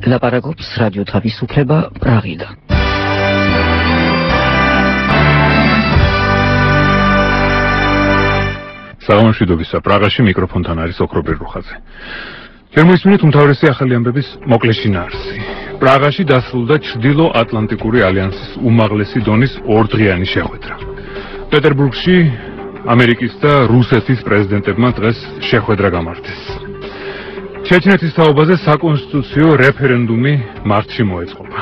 ლაპარაკობს რადიო თავისუფლება პრაღიდან. საღამოშვიდობისა პრაღაში მიკროფონთან არის ოქრობერ რუხაძე. გერმანიის უმთავრესი ახალი ამბების მოკლე შინაარსი. პრაღაში დასრულდა ჩრდილო ატლანტიკური ალიანსის უმაღლესი დონის ორდღიანი შეხვედრა. პეტერბურგში ამერიკის და რუსეთის პრეზიდენტებმა დღეს შეხვედრა გამართეს. ჩეჩნეთის თაობაზე საკონსტიტუციო რეფერენდუმი მარტში მოეწყობა.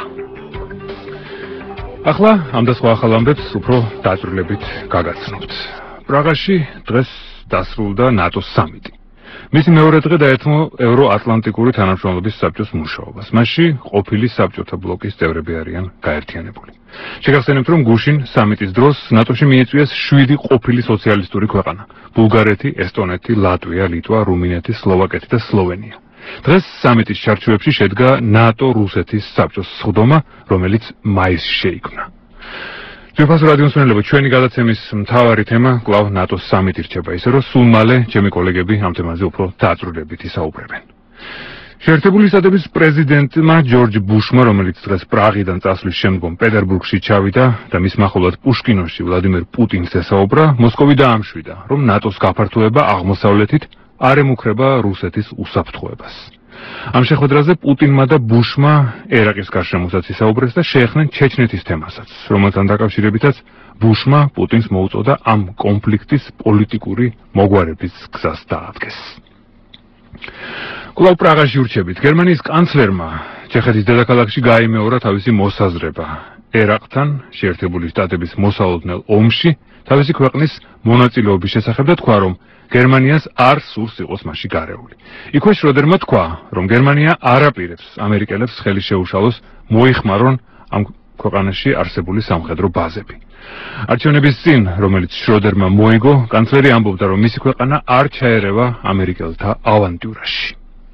ახლა ამ და სხვა ახალ ამბებს უფრო დაწვრილებით გაგაცნობთ. პრაღაში დღეს დასრულდა ნატოს სამიტი. მისი მეორე დღე დაეთმო ევროატლანტიკური თანამშრომლობის საბჭოს მუშაობას. მასში ყოფილი საბჭოთა ბლოკის წევრები არიან გაერთიანებული. შეგახსენებთ, რომ გუშინ სამიტის დროს ნატოში მიეწვიეს 7 ყოფილი სოციალისტური ქვეყანა: ბულგარეთი, ესტონეთი, ლატვია, ლიტვა, რუმინეთი, სლოვაკეთი და სლოვენია. დღეს სამიტის ჩარჩოებში შედგა ნატო-რუსეთის საბჭოს სხდომა, რომელიც მაისში შეიქმნა. ძვირფას რადიოს მსმენელებო, ჩვენი გადაცემის მთავარი თემა კვლავ ნატოს სამიტი რჩება, ისე რომ სულ მალე ჩემი კოლეგები ამ თემაზე უფრო დაწვრილებით ისაუბრებენ. შეერთებული შტატების პრეზიდენტმა ჯორჯ ბუშმა, რომელიც დღეს პრაღიდან წასვლის შემდგომ პეტერბურგში ჩავიდა და მის მახლობლად პუშკინოში ვლადიმერ პუტინს ესაუბრა, მოსკოვი დაამშვიდა, რომ ნატოს გაფართოება აღმოსავლეთით არ ემუქრება რუსეთის უსაფრთხოებას. ამ შეხვედრაზე პუტინმა და ბუშმა ერაყის გარშემოსაც ისაუბრეს და შეეხნენ ჩეჩნეთის თემასაც, რომელთან დაკავშირებითაც ბუშმა პუტინს მოუწოდა ამ კონფლიქტის პოლიტიკური მოგვარების გზას დაადგეს. კვლავ პრაღაში ვრჩებით. გერმანიის კანცლერმა ჩეხეთის დედაქალაქში გაიმეორა თავისი მოსაზრება ერაყთან შეერთებული შტატების მოსალოდნელ ომში თავისი ქვეყნის მონაწილეობის შესახებ და თქვა, რომ გერმანიას არ სურს იყოს მასში გარეული. იქვე შროდერმა თქვა, რომ გერმანია არ აპირებს ამერიკელებს ხელი შეუშალოს მოიხმარონ ამ ქვეყანაში არსებული სამხედრო ბაზები. არჩევნების წინ, რომელიც შროდერმა მოიგო, კანცლერი ამბობდა, რომ მისი ქვეყანა არ ჩაერევა ამერიკელთა ავანტიურაში.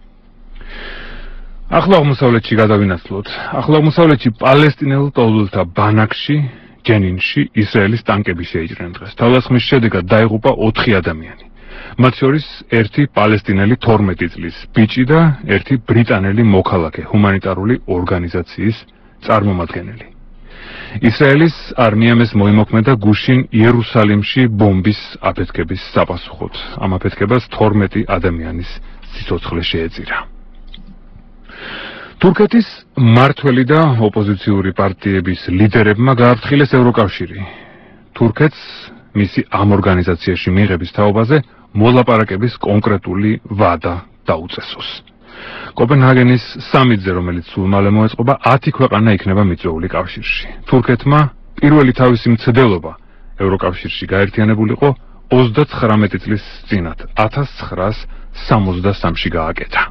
ახლა აღმოსავლეთში გადავინაცვლოთ. ახლა აღმოსავლეთში პალესტინელ ტოლულთა ბანაკში ჯენინში ისრაელის ტანკები შეიჭრნენ დღეს. თავდასხმის შედეგად დაიღუპა 4 ადამიანი. მათ შორის ერთი პალესტინელი 12 წლის ბიჭი და ერთი ბრიტანელი მოქალაქე, ჰუმანიტარული ორგანიზაციის წარმომადგენელი. ისრაელის არმიამ ეს მოიმოქმედა გუშინ იერუსალიმში ბომბის აფეთქების საპასუხოდ. ამ აფეთქებას 12 ადამიანის სიცოცხლე შეეწირა. თურქეთის მმართველი და ოპოზიციური პარტიების ლიდერებმა გააფრთხილეს ევროკავშირი. თურქეთს მისი ამ ორგანიზაციაში მიღების თაობაზე მოლაპარაკების კონკრეტული ვადა დაუწესოს. კოპენჰაგენის სამიტზე, რომელიც სულ მალე მოეწყობა, 10 ქვეყანა იქნება მიწვეული კავშირში. თურქეთმა პირველი თავისი მცდელობა ევროკავშირში გაერთიანებულიყო 39 წლის წინათ, 1963-ში გააკეთა.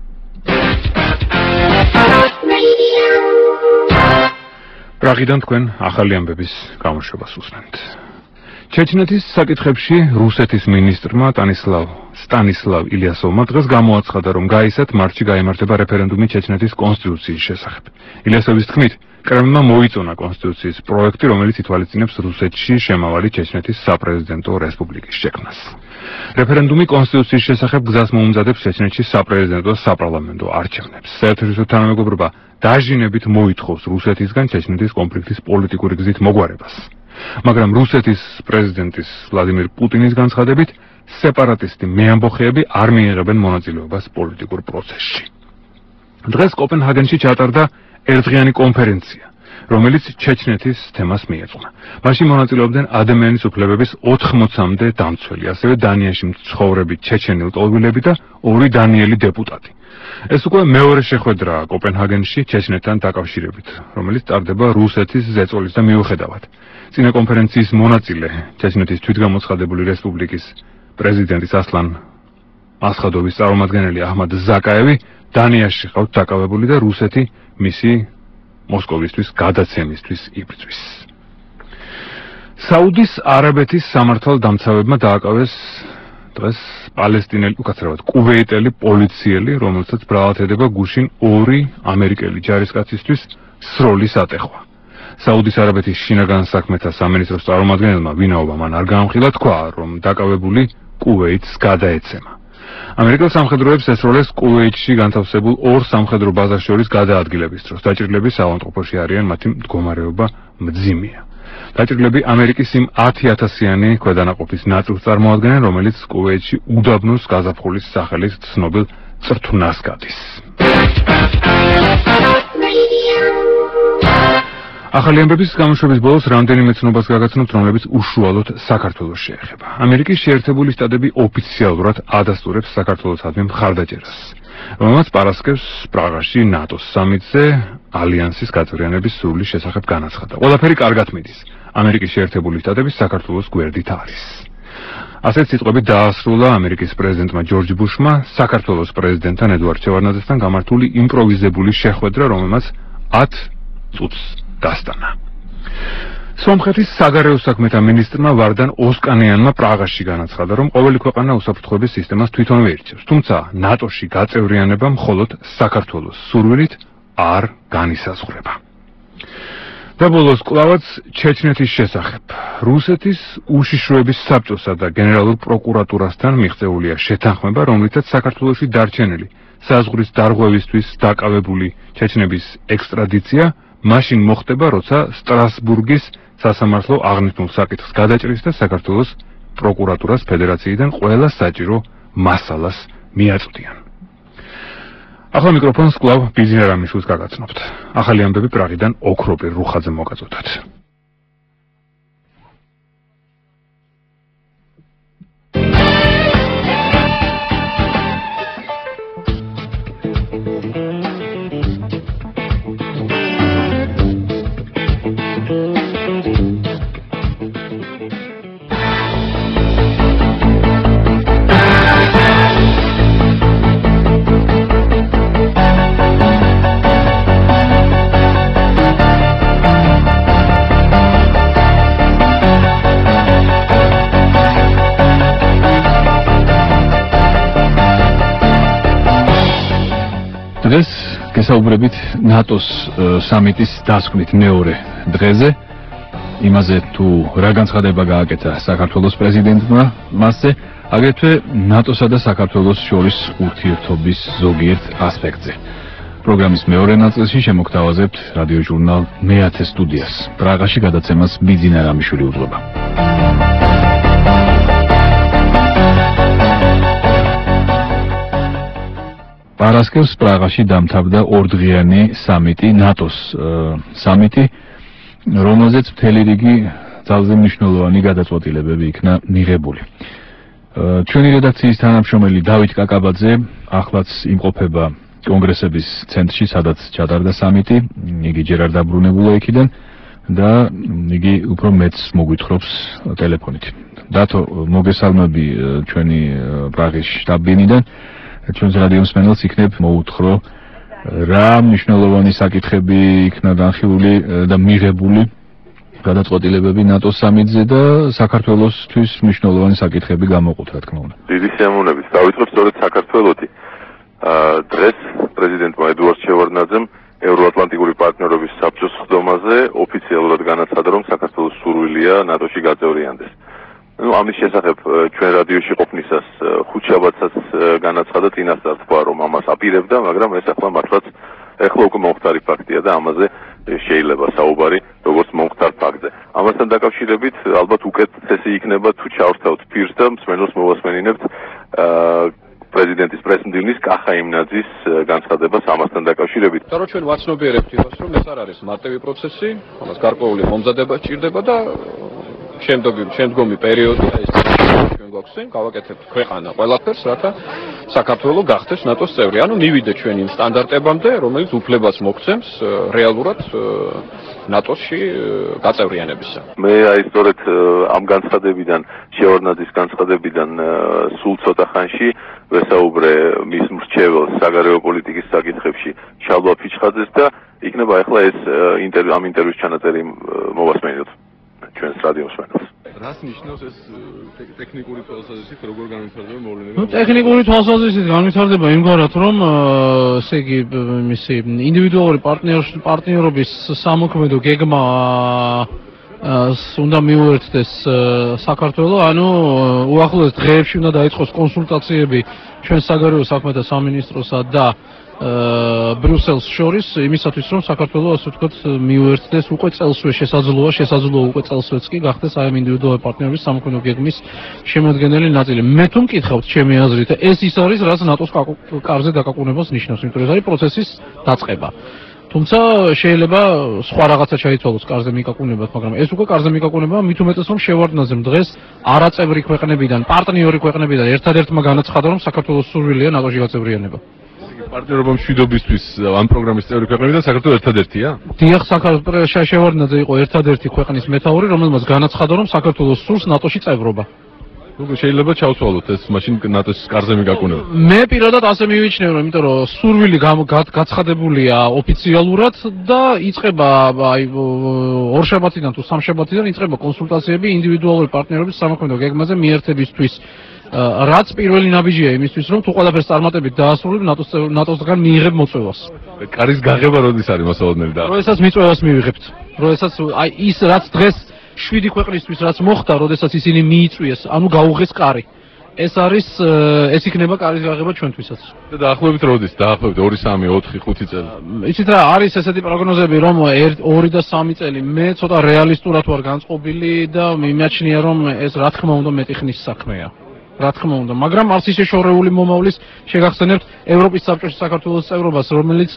პრაღიდან თქვენ ახალი ამბების გამოშვებას უსმენთ. ჩეჩნეთის საკითხებში რუსეთის მინისტრმა სტანისლავ ილიასოვმა დღეს გამოაცხადა, რომ გაისად მარტში გაიმართება რეფერენდუმი ჩეჩნეთის კონსტიტუციის შესახებ. ილიასოვის თქმით, კრემლმა მოიწონა კონსტიტუციის პროექტი, რომელიც ითვალისწინებს რუსეთში შემავალი ჩეჩნეთის საპრეზიდენტო რესპუბლიკის შექმნას. რეფერენდუმი კონსტიტუციის შესახებ გზას მოუმზადებს ჩეჩნეთში საპრეზიდენტო საპარლამენტო არჩევნებს. საერთაშორისო თანამეგობრობა დაჟინებით მოითხოვს რუსეთისგან ჩეჩნეთის კონფლიქტის პოლიტიკური გზით მოგვარებას. მაგრამ რუსეთის პრეზიდენტის ვლადიმერ პუტინის განცხადებით, სეპარატისტი მეამბოხეები არ მიიღებენ მონაწილეობას პოლიტიკურ პროცესში. დღეს კოპენჰაგენში ჩატარდა ერთდღიანი კონფერენცია, რომელიც ჩეჩნეთის თემას მიეძღვნა. მასში მონაწილეობდნენ ადამიანის უფლებების 80-მდე დამცველი, ასევე დანიაში მცხოვრები ჩეჩენელ ტოლვილები და 2 დანიელი დეპუტატი. ეს უკვე მეორე შეხვედრაა კოპენჰაგენში ჩეჩნეთთან დაკავშირებით, რომელიც ტარდება რუსეთის ზეწოლის და მიუხედავად. წინა კონფერენციის მონაწილე ჩეჩნეთის თვითგამოცხადებული რესპუბლიკის პრეზიდენტის ასლან ასხადოვის წარმომადგენელი აჰმად ზაკაევი დანიაში ყავთ დაკავებული და რუსეთი მისი მოსკოვისთვის გადაცემისთვის იბრძვის. საუდის არაბეთის სამართალდამცავებმა დააკავეს დღეს პალესტინელი, უკაცრავად კუვეიტელი პოლიციელი, რომელსაც ბრალად ედება გუშინ 2 ამერიკელი ჯარისკაცისთვის სროლის ატეხვა. საუდის არაბეთის შინაგან საქმეთა სამინისტროს წარმომადგენელმა ვინაობა მან არ გაამხილა, თქვა, რომ დაკავებული კუვეიტს გადაეცემა. ამერიკელ სამხედროებს ესროლეს კუვეითში განთავსებულ ორ სამხედრო ბაზას შორის გადაადგილების დროს. დაჭრილების ავადმყოფოში არიან, მათი მდგომარეობა მძიმეა. დაჭრილები ამერიკის იმ 10,000-იანი ქვედანაყოფის ნაწილს წარმოადგენენ, რომელიც კუვეითში უდაბნოს გაზაფხულის სახელით ცნობილ წრთვნას გადის. ახალი ამბების გამოშვების ბოლოს რამდენიმე ცნობას გაგაცნობთ, რომლებიც უშუალოდ საქართველოს შეეხება. ამერიკის შეერთებული შტატები ოფიციალურად ადასტურებს საქართველოსადმი მხარდაჭერას, რომელმაც პარასკევს პრაღაში ნატოს სამიტზე ალიანსის გაწევრიანების სურვილის შესახებ განაცხადა. ყველაფერი კარგად მიდის. ამერიკის შეერთებული შტატები საქართველოს გვერდით არის. ასეთ სიტყვებით დაასრულა ამერიკის პრეზიდენტმა ჯორჯ ბუშმა საქართველოს პრეზიდენტთან ედუარდ შევარდნაძესთან გამართული იმპროვიზებული შეხვედრა, რომელმაც 10 წუთს გასტანა. სომხეთის საგარეო საქმეთა მინისტრმა ვარდან ოსკანიანმა პრაღაში განაცხადა, რომ ყოველი ქვეყანა უსაფრთხოების სისტემას თვითონვე ირჩევს, თუმცა ნატოში გაწევრიანება მხოლოდ საქართველოს სურვილით არ განისაზღვრება. და ბოლოს კვლავაც ჩეჩნეთის შესახებ. რუსეთის უშიშროების საბჭოსა და გენერალურ პროკურატურასთან მიღწეულია შეთანხმება, რომლითაც საქართველოში დარჩენილი საზღვრის დარღვევისთვის დაკავებული ჩეჩნების ექსტრადიცია მაშინ მოხდება, როცა სტრასბურგის სასამართლო აღნიშნულ საკითხს გადაჭრის და საქართველოს პროკურატურას ფედერაციიდან ყველა საჭირო მასალას მიაწვდიან. ახლა მიკროფონს კვლავ ბიზნეს რამიშვილს გაგაცნობთ. ახალი ამბები პრაღიდან ოქროპირ რუხაძემ მოგაწოდათ. დღეს გესაუბრებით ნატოს სამიტის დასკვნით მეორე დღეზე, იმაზე თუ რა განცხადება გააკეთა საქართველოს პრეზიდენტმა მასზე, აგრეთვე ნატოსა და საქართველოს შორის ურთიერთობის ზოგიერთ ასპექტზე. პროგრამის მეორე ნაწილში შემოგთავაზებთ რადიოჟურნალ მე-10 სტუდიას. პრაღაში გადაცემას ბიძინა რამიშვილი უძღვება. პარასკევს პრაღაში დამთავრდა ორდღიანი სამიტი, ნატოს სამიტი, რომელზეც მთელი რიგი ძალზე მნიშვნელოვანი გადაწყვეტილებები იქნა მიღებული. ჩვენი რედაქციის თანამშრომელი დავით კაკაბაძე ახლაც იმყოფება კონგრესების ცენტრში, სადაც ჩატარდა სამიტი. იგი ჯერ არ დაბრუნებულა იქიდან და იგი უფრო მეც მოგვითხრობს ტელეფონით. დათო, მოგესალმები ჩვენი პრაღის შტაბ-ბინიდან. ჩვენს რადიო მსმენელს იქნებ მოუთხოვ რა მნიშვნელოვანი საკითხები იქნა განხილული და მიღებული გადაწყვეტილებები ნატოს სამიტზე და საქართველოსთვის მნიშვნელოვანი საკითხები გამოყოთ, რა თქმა უნდა. დიდი სიამოვნებით. დავიწყებ სწორედ საქართველოსი. დღეს პრეზიდენტმა ედუარდ შევარდნაძემ ევროატლანტიკური პარტნიორობის საბჭოს ხდომაზე ოფიციალურად განაცხადა, რომ საქართველოს სურვილია ნატოში გაწევრიანდეს. ამის შესახებ ჩვენ რადიოში ყოფნისას ხუთშაბათსაც განაცხადა, წინასწარ თქვა, რომ ამას აპირებდა, მაგრამ ეს ახლა მართლაც ეხლა უკვე მომხდარი ფაქტია და ამაზე შეიძლება საუბარი როგორც მომხდარ ფაქტზე. ამასთან დაკავშირებით ალბათ უკეთესი იქნება თუ ჩავრთავთ პირს და მსმენელს მოვასმენინებთ პრეზიდენტის პრესმდივნის კახა იმნაძის განცხადებას ამასთან დაკავშირებით. და რომ ჩვენ ვაცნობიერებთ იმას, რომ ეს არ არის მარტივი პროცესი, ამას გარკვეული მომზადება სჭირდება და შემდგომი პერიოდი ეს ჩვენ გვაქვს წინ გავაკეთებთ ქვეყანა ყველაფერს, რათა საქართველოს გახდეს ნატოს წევრი. ანუ მივიდეთ ჩვენ იმ სტანდარტებამდე, რომელიც უფლებას მოგცემს რეალურად ნატოში გაწევრიანებისა. მე აი სწორედ ამ განცხადებიდან, შევარდნაძის განცხადებიდან სულ ცოტა ხანში ვესაუბრე მის მრჩეველს საგარეო პოლიტიკის საკითხებში შალვა ფიჩხაძეს და იქნება ახლა ეს ამ ინტერვიუს ჩანაწერი მოვასმენოთ ჩვენს რადიო მსმენელს. რას ნიშნავს ეს ტექნიკური თვალსაზრისით, როგორ განვითარდება მოვლენები? ტექნიკური თვალსაზრისით განვითარდება იმგვარად, რომ ესე იგი ინდივიდუალური პარტნიორობის სამოქმედო გეგმა უნდა მიუერთდეს საქართველოს, ანუ უახლოეს დღეებში უნდა დაიწყოს კონსულტაციები ჩვენ საგარეო საქმეთა სამინისტროსა და ბრიუსელს შორის იმისათვის რომ საქართველოს ასე ვთქვათ მიუერთდეს უკვე წელსვე შესაძლოა უკვე წელსვეც კი გახდეს აი ამ ინდივიდუალური პარტნიორების სამოქმედო გეგმის შემოადგენელი ნაწილი. მე თუ მკითხავთ ჩემი აზრით, ეს ის არის, რაც ნატოს კარზე დაკაკუნებას ნიშნავს, იმიტომ რომ ეს არის პროცესის დაწყება. თუმცა შეიძლება სხვა რაღაცა ჩაითვალოს კარზე მიკაკუნებად, მაგრამ ეს უკვე კარზე მიკაკუნება მით უმეტეს რომ შევარდნაზემ დღეს არაწევრი ქვეყნებიდან, პარტნიორი ქვეყნებიდან ერთადერთმა განაცხადა რომ საქართველოს სურვილია ნატოში გაწევრიანება. პარტნიორობა მშვიდობისთვის ამ პროგრამის წევრი ქვეყნებიდან საქართველოს ერთადერთია? დიახ, საქართველოს შევარდნაძე იყო ერთადერთი ქვეყნის მეთაური, რომელმაც განაცხადა რომ საქართველოს სურს ნატოში წევრობა. შეიძლება ჩავცვალოთ ეს მაშინ ნატოს კარზე მიკაკუნება. მე პირადად ასე მივიჩნევ, რომ იმიტომ რომ სურვილი გაცხადებულია ოფიციალურად და იწყება აი ორშაბათიდან თუ სამშაბათიდან იწყება კონსულტაციები ინდივიდუალური პარტნიორების სამოქმედო გეგმაზე მიერთებისთვის. რაც პირველი ნაბიჯია იმისთვის, რომ თუ ყველაფერს წარმატებით დაასრულებ ნატოსგან მიიღებ მოწვევას. კარის გაღება როდის არის მოსაოდნელი და? როდესაც მიწვევას მივიღებთ. როდესაც აი ის რაც დღეს 7 ქვეყნისთვის რაც მოხდა, როდესაც ისინი მიიწვიეს, ანუ გაუღეს კარი. ეს იქნება კარის გაღება ჩვენთვისაც. და დაახლოებით როდის? დაახლოებით 2, 3, 4, 5 წელი. იცით რა, არის ესეთი პროგნოზები, რომ 2 და 3 წელი. მე ცოტა რეალისტურად ვარ განწყობილი და მიმაჩნია, რომ ეს რა თქმა უნდა მეტი ხნის საქმეა. რა თქმა უნდა, მაგრამ არც ისე შორეული მომავლის შეგახსენებთ ევროპის საბჭოში საქართველოს წევრობას, რომელიც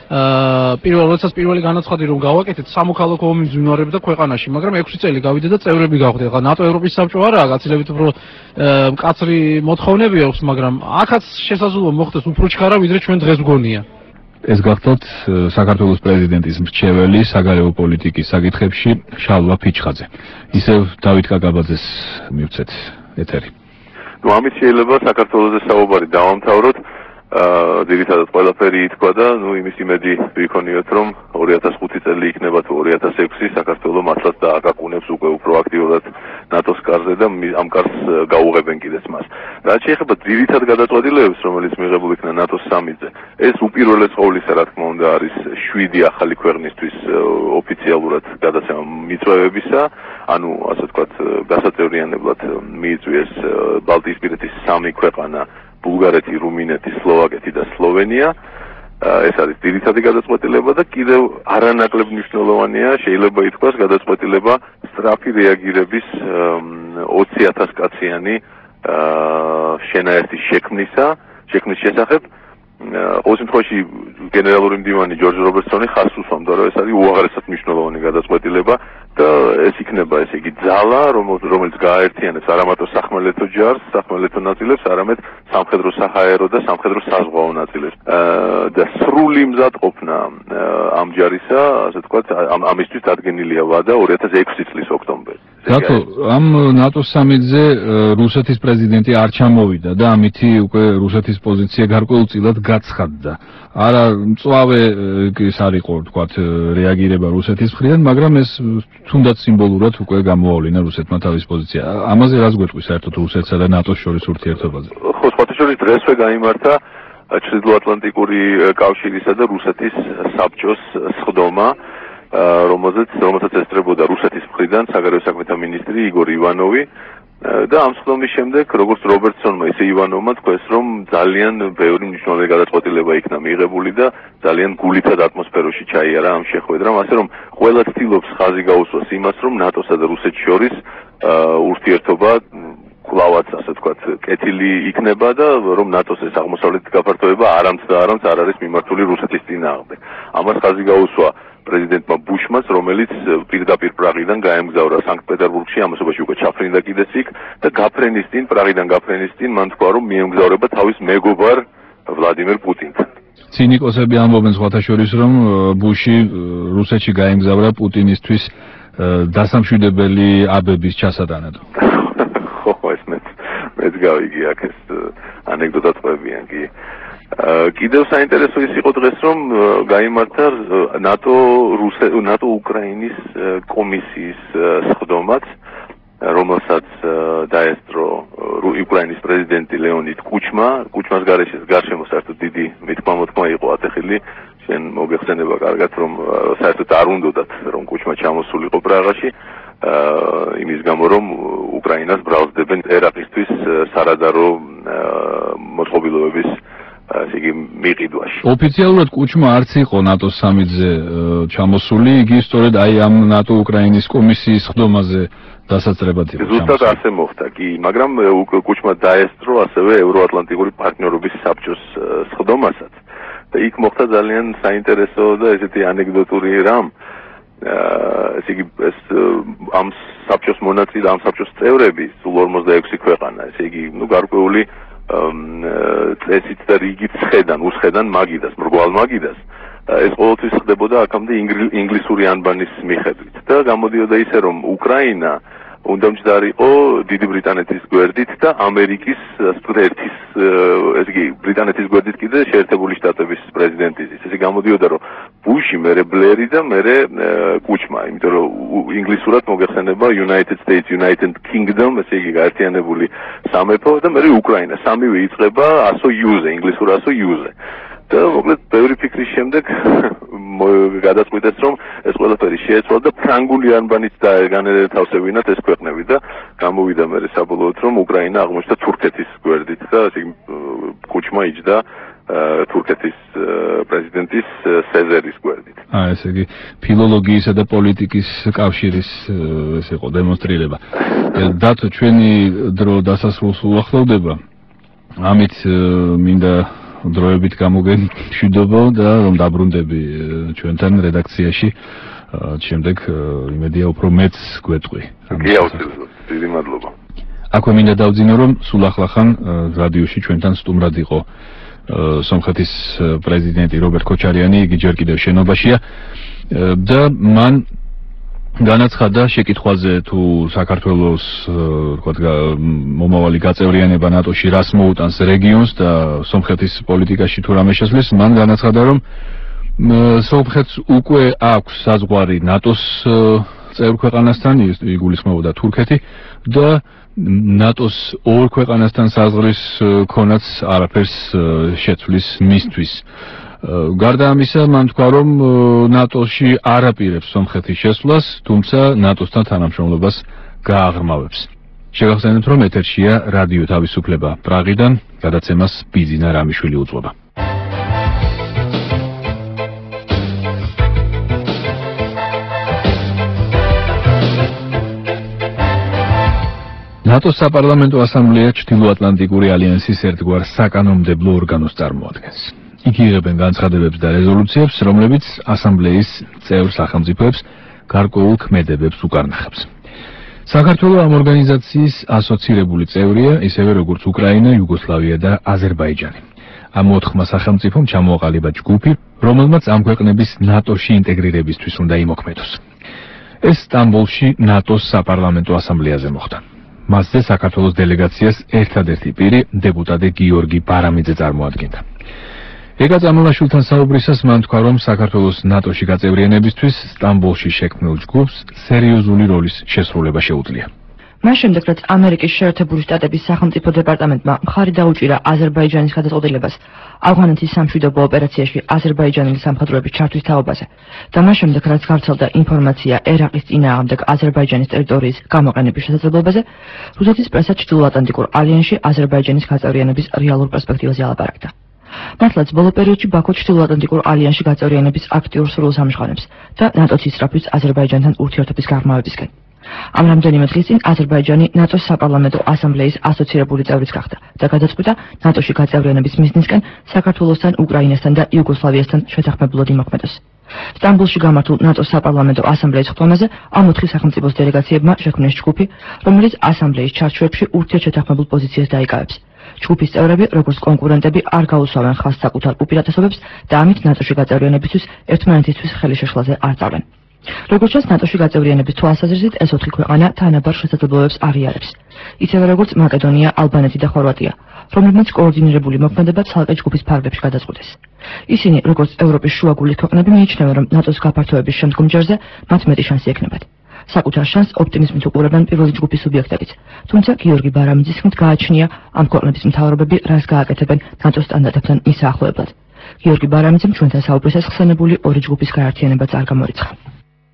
როდესაც პირველი განაცხადი რომ გავაკეთეთ, სამოქალაქო ომი მძვინვარებდა ქვეყანაში, მაგრამ 6 წელი გავიდა და წევრები გავხდით. ახლა ნატო ევროპის საბჭო არაა, გაცილებით უფრო მკაცრი მოთხოვნები აქვს, მაგრამ აქაც შესაძლოა მოხდეს უფრო ჩქარა, ვიდრე ჩვენ დღეს ვგონია. ეს გახლავთ საქართველოს პრეზიდენტის მრჩეველი საგარეო პოლიტიკის საკითხებში შალვა ფიჩხაძე. ისევ დავით კაკაბაძეს მივცეთ ეთერი. ამით შეიძლება საქართველოს საუბარი დავამთავროთ. ძირითადად ყველაფერი ითქვა და იმის იმედი ვიქონიოთ, რომ 2005 წელი იქნება თუ 2006 საქართველოს მართლაც დააკაკუნებს უკვე უფრო აქტიურად ნატოს კარზე და ამ კარს გაუღებენ კიდეც მას. რაც შეეხება ძირითად გადაწყვეტილებებს, რომელიც მიღებულ იქნა ნატოს სამიტზე, ეს უპირველეს ყოვლისა, რა თქმა უნდა, არის 7 ახალი ქვეყნისთვის ოფიციალურად გადაცემა მიწვევებისა, ანუ ასე ვთქვათ, გასაწევრიანებლად მიიწვიეს ბალტიისპირეთის 3 ქვეყანა, ბულგარეთი, რუმინეთი, სლოვაკეთი და სლოვენია. ეს არის ძირითადი გადაწყვეტილება და კიდევ არანაკლებ მნიშვნელოვანია, შეიძლება ითქვას, გადაწყვეტილება სწრაფი რეაგირების 20,000 კაციანი შენაერთის შექმნის შესახებ. ყოველ შემთხვევაში გენერალური მდივანი ჯორჯ რობერტსონი ხაზს უსვამდა, რომ ეს არის უაღრესად მნიშვნელოვანი გადაწყვეტილება და ეს იქნება ესე იგი ძალა, რომელიც გააერთიანებს არამატო სახმელეთო ჯარს, სახმელეთო ნაწილებს, არამედ სამხედრო საჰაერო და სამხედრო საზღვაო ნაწილებს. და სრული მზადყოფნა ამ ჯარისა, ასე ვთქვათ, ამისთვის დადგენილია ვადა 2006 წლის ოქტომბერში. რატო ამ ნატოს სამიტზე რუსეთის პრეზიდენტი არ ჩამოვიდა და ამითი უკვე რუსეთის პოზიცია გარკვეულწილად გაცხადდა. არა მწვავე ის არ იყო, ვთქვათ, რეაგირება რუსეთის მხრიდან, მაგრამ ეს თუნდაც სიმბოლურად უკვე გამოავლინა რუსეთმა თავის პოზიცია. ამაზე რას გვეტყვის საერთოდ რუსეთსა და ნატოს შორის ურთიერთობაზე? ხო, სხვათა შორის დღესვე გაიმართა ჩრდილოატლანტიკური კავშირისა და რუსეთის საბჭოს სხდომა, რომელსაც ესწრებოდა რუსეთის მხრიდან საგარეო საქმეთა მინისტრი იგორ ივანოვი და ამ სხდომის შემდეგ, როგორც რობერტსონმა, ისე ივანოვმა თქვეს, რომ ძალიან ბევრი მნიშვნელოვანი გადაწყვეტილება იქნა მიღებული და ძალიან გულითად ატმოსფეროში ჩაიარა ამ შეხვედრამ, ასე რომ ყველა ცდილობს ხაზი გაუსვას იმას, რომ ნატოსა და რუსეთს შორის ურთიერთობა კლავაც, ასე ვთქვათ, კეთილი იქნება და რომ ნატოს ეს აღმოსავლეთის გაფართოება არამც არ არის მიმართული რუსეთის წინააღმდეგ. ამას ხაზი გაუსვა პრეზიდენტმა ბუშმაც, რომელიც პირდაპირ პრაღიდან გაემგზავრა სანქტ-პეტერბურგში, ამასობაში უკვე ჩაფრინდა კიდეც იქ და პრაღიდან გაფრენის წინ მან თქვა, რომ მიემგზავრება თავის მეგობარ ვლადიმერ პუტინთან. ცინიკოსები ამბობენ სხვათა შორის, რომ ბუში რუსეთში გაემგზავრა პუტინისთვის დასამშვიდებელი აბების ჩასატანად. ხო, ეს მეც გავიგე აქ ეს ანეკდოტა წვევიან კი. კიდევ საინტერესო ის იყო დღეს, რომ გაიმართა ნატო-უკრაინის კომისიის სხდომაც, რომელსაც დაესწრო უკრაინის პრეზიდენტი ლეონიდ კუჩმა. კუჩმას გარშემო საერთოდ დიდი მითქმა-მოთქმა იყო ატეხილი. შენ მოგეხსენება კარგად, რომ საერთოდ არ უნდათ, რომ კუჩმა ჩამოსულიყო პრაღაში. იმის გამო რომ უკრაინას ბრალსდებენ ერაყისთვის სარადარო მოწყობილობების ასე იგი მიყიდვაში. ოფიციალურად კუჩმა არც იყო ნატოს სამიტზე ჩამოსული, იგი სწორედ აი ამ ნატო-უკრაინის კომისიის ხდომაზე დასაწყებად იყო. ზუსტად ასე მოხდა კი, მაგრამ კუჩმა დაესწრო ასევე ევროატლანტიკური პარტნიორობის საბჭოს სხდომასაც. და იქ მოხდა ძალიან საინტერესო და ესეთი ანეკდოტური რამ. ესე იგი ეს ამ საბჭოს მონაწილე, ამ საბჭოს წევრები სულ 46 ქვეყანა, ესე იგი გარკვეული წესით და რიგით უსხედან მაგიდას, მრგვალ მაგიდას. ეს ყოველთვის ხდებოდა აქამდე ინგლისური ანბანის მიხედვით და გამოდიოდა ისე რომ უკრაინა უნდა მჯდარიყო დიდი ბრიტანეთის გვერდით და ამერიკის ერთის ესე იგი ბრიტანეთის გვერდით კიდე შეერთებული შტატების პრეზიდენტის. ესე გამოდიოდა რომ ბუში, მერე ბლერი და მერე კუჩმა, იმიტომ რომ ინგლისურად მოგეხსენება United States, United Kingdom, ესე იგი გაერთიანებული სამეფო და მერე უკრაინა. სამივე იწყება ASO-ზე, ინგლისურ ASO-ზე. და მოკლედ ბევრი ფიქრის შემდეგ გადაწყვიტეს რომ ეს ყველაფერი შეეცვალა და ფრანგული ანბანით განეთავსებინათ ეს ქვეყნები და გამოვიდა მერე საბოლოოდ რომ უკრაინა აღმოჩნდა თურქეთის გვერდით და ასე კუჩმა იჯდა თურქეთის პრეზიდენტის სეზერის გვერდით. ესე იგი ფილოლოგიისა და პოლიტიკის კავშირის ეს იყო დემონსტრირება. დათო ჩვენი დრო დასასრულს უახლოვდება. ამით მინდა დროებით გამოგეშვიდობო და რომ დაბრუნდები ჩვენთან რედაქციაში შემდეგ იმედია უფრო მეც გვეტყვი. დიდი მადლობა. აქვე მინდა დავძინო რომ სულ ახლახან რადიოში ჩვენთან სტუმრად იყო სომხეთის პრეზიდენტი რობერტ ქოჩარიანი, იგი ჯერ კიდევ შენობაშია და მან განაცხადა შეკითხვაზე თუ საქართველოს ვთქვათ მომავალი გაწევრიანება ნატოში რას მოუტანს რეგიონს და სომხეთის პოლიტიკაში თუ რამე შესვლის, მან განაცხადა რომ სომხეთს უკვე აქვს საზღვარი ნატოს წევრ ქვეყანასთან, იგულისხმებოდა თურქეთი და ნატოს ორ ქვეყანასთან საზღვრის ქონაც არაფერს შეცვლის მისთვის. გარდა ამისა, მან თქვა, რომ ნატოში არ აპირებს სომხეთის შესვლას, თუმცა ნატოსთან თანამშრომლობას გააღრმავებს. შეგახსენებთ, რომ ეთერშია რადიო თავისუფლება პრაღიდან, გადაცემას ბიძინა რამიშვილი უძღვება. ნატოს საპარლამენტო ასამბლეა ჩრდილოატლანტიკური ალიანსის ერთგვარ საკანონმდებლო ორგანოს წარმოადგენს. იგი იღებენ განცხადებებს და რეზოლუციებს, რომლებიც ასამბლეის წევრ სახელმწიფოებს გარკვეულ ქმედებებს უკარნახებს. საქართველო ამ ორგანიზაციის ასოცირებული წევრია, ისევე როგორც უკრაინა, იუგოსლავია და აზერბაიჯანი. ამ 4 სახელმწიფომ ჩამოაყალიბა ჯგუფი, რომელმაც ამ ქვეყნების ნატოში ინტეგრირებისთვის უნდა იმოქმედოს. ეს სტამბოლში ნატოს საპარლამენტო ასამბლეაზე მოხდა. მასზე საქართველოს დელეგაციას ერთადერთი პირი დეპუტატი გიორგი ბარამიძე წარმოადგენდა. ეკა წამალაშვილთან საუბრისას მან თქვა, რომ საქართველოს ნატოში გაწევრიანებისთვის სტამბოლში შექმნილ ჯგუფს სერიოზული როლის შესრულება შეუძლია. მას შემდეგ, რაც ამერიკის შეერთებული შტატების სახელმწიფო დეპარტამენტმა მხარი დაუჭირა აზერბაიჯანის გადაწყვეტილებას ავღანეთის სამშვიდობო ოპერაციაში აზერბაიჯანელი სამხედროების ჩართვის თაობაზე და მას შემდეგ, რაც გავრცელდა ინფორმაცია ერაყის წინააღმდეგ აზერბაიჯანის ტერიტორიის გამოყენების შესაძლებლობაზე, რუსეთის პრესა ჩრდილოატლანტიკურ ალიანსში აზერბაიჯანის გაწევრიანების რეალურ პერსპექტივაზე ალაპარაკდა. მართლაც ბოლო პერიოდში ბაქო ჩრდილოატლანტიკურ ალიანსში გაწევრიანების აქტიურ სურვილს ამჟღავნებს და ნატოს ისწრაფვის აზერბაიჯანთან ურთიერთობის გაღრმავებისკენ. ამ რამდენიმე დღის წინ აზერბაიჯანი ნატოს საპარლამენტო ასამბლეის ასოცირებული წევრიც გახდა და გადაწყვიტა ნატოში გაწევრიანების მიზნისკენ საქართველოსთან, უკრაინასთან და იუგოსლავიასთან შეთანხმებულად იმოქმედოს. სტამბოლში გამართულ ნატოს საპარლამენტო ასამბლეის ხდომაზე ამ 4 სახელმწიფოს დელეგაციებმა შექმნეს ჯგუფი, რომელიც ასამბლეის ჩარჩოებში ურთიერთშეთანხმებულ პოზიციას დაიკავებს. ჯგუფის წევრები, როგორც კონკურენტები, არ გაუსვავენ ხაზს საკუთარ უპირატესობებს და ამით ნატოში გაწევრიანებისთვის ერთმანეთისთვის ხელი შეშლაზე არ წავლენ. როგორც ჩანს, ნატოში გაწევრიანების თვალსაზრისით ეს 4 ქვეყანა თანაბარ შესაძლებლობებს აღიარებს. ისევე როგორც მაკედონია, ალბანეთი და ხორვატია, რომლებმაც კოორდინირებული მოქმედება ცალკე ჯგუფის ფარგლებში გადაწყვიტეს. ისინი, როგორც ევროპის შუაგულის ქვეყნები, მიიჩნევენ, რომ ნატოს გაფართოების შემდგომ ჯერზე მათ მეტი შანსი ექნებათ. საკუთარ შანსს ოპტიმიზმით უყურებენ პირველი ჯგუფის სუბიექტებიც, თუმცა გიორგი ბარამიძის თქმით გააჩნია ამ ქვეყნების მთავრობები რას გააკეთებენ ნატოს სტანდარტებთან მისაახლოებლად. გიორგი ბარამიძემ ჩვენთან საუბრისას ხსენებული ორი ჯგუფის გაერთიანებაც არ გამორიცხა.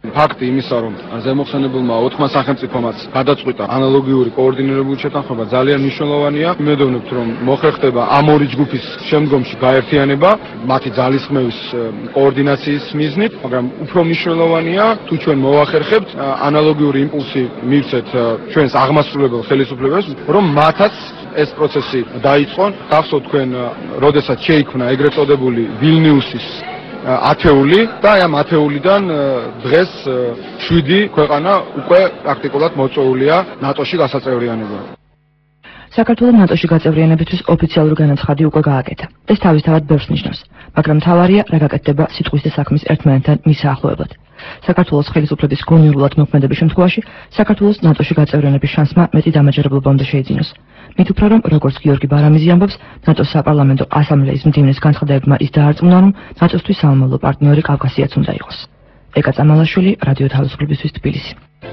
ფაქტი იმისა, რომ ზემოხსენებულმა 4 სახელმწიფომაც გადაწყვიტა ანალოგიური კოორდინირებული შეთანხმება ძალიან მნიშვნელოვანია. იმედოვნებთ, რომ მოხერხდება ამ ორი ჯგუფის შემდგომში გაერთიანება, მათი ძალისხმევის კოორდინაციის მიზნით, მაგრამ უფრო მნიშვნელოვანია თუ ჩვენ მოვახერხებთ ანალოგიური იმპულსი მივცეთ ჩვენს აღმასრულებელ ხელისუფლებას, რომ მათაც ეს პროცესი დაიწყონ. გახსოვთ თქვენ, როდესაც შეიქმნა ეგრეთ წოდებული ვილნიუსის ათეული და ამ ათეულიდან დღეს 7 ქვეყანა უკვე პრაქტიკულად მოწვეულია ნატოში გასაწევრიანება. საქართველოს ნატოში გაწევრიანებისთვის ოფიციალური განაცხადი უკვე გააკეთა. ეს თავისთავად ბევრს ნიშნავს, მაგრამ მთავარია რა გაკეთდება სიტყვის და საქმის ერთმანეთთან მისაახლოებლად. საქართველოს ხელისუფლების გონიურულად მოქმედების შემთხვევაში საქართველოს ნატოში გაწევრიანების შანსმა მეტი დამაჯერებლობა უნდა შეიძინოს. მით უფრო რომ, როგორც გიორგი ბარამიზი ამბობს, ნატოს საპარლამენტო ასამბლეის მდივნის განცხადებებმა ის დაარწმუნა, რომ ნატოსთვის სამომავლო პარტნიორი კავკასიაც უნდა იყოს. ეკა წამალაშვილი, რადიო თავისუფლებისთვის, თბილისი.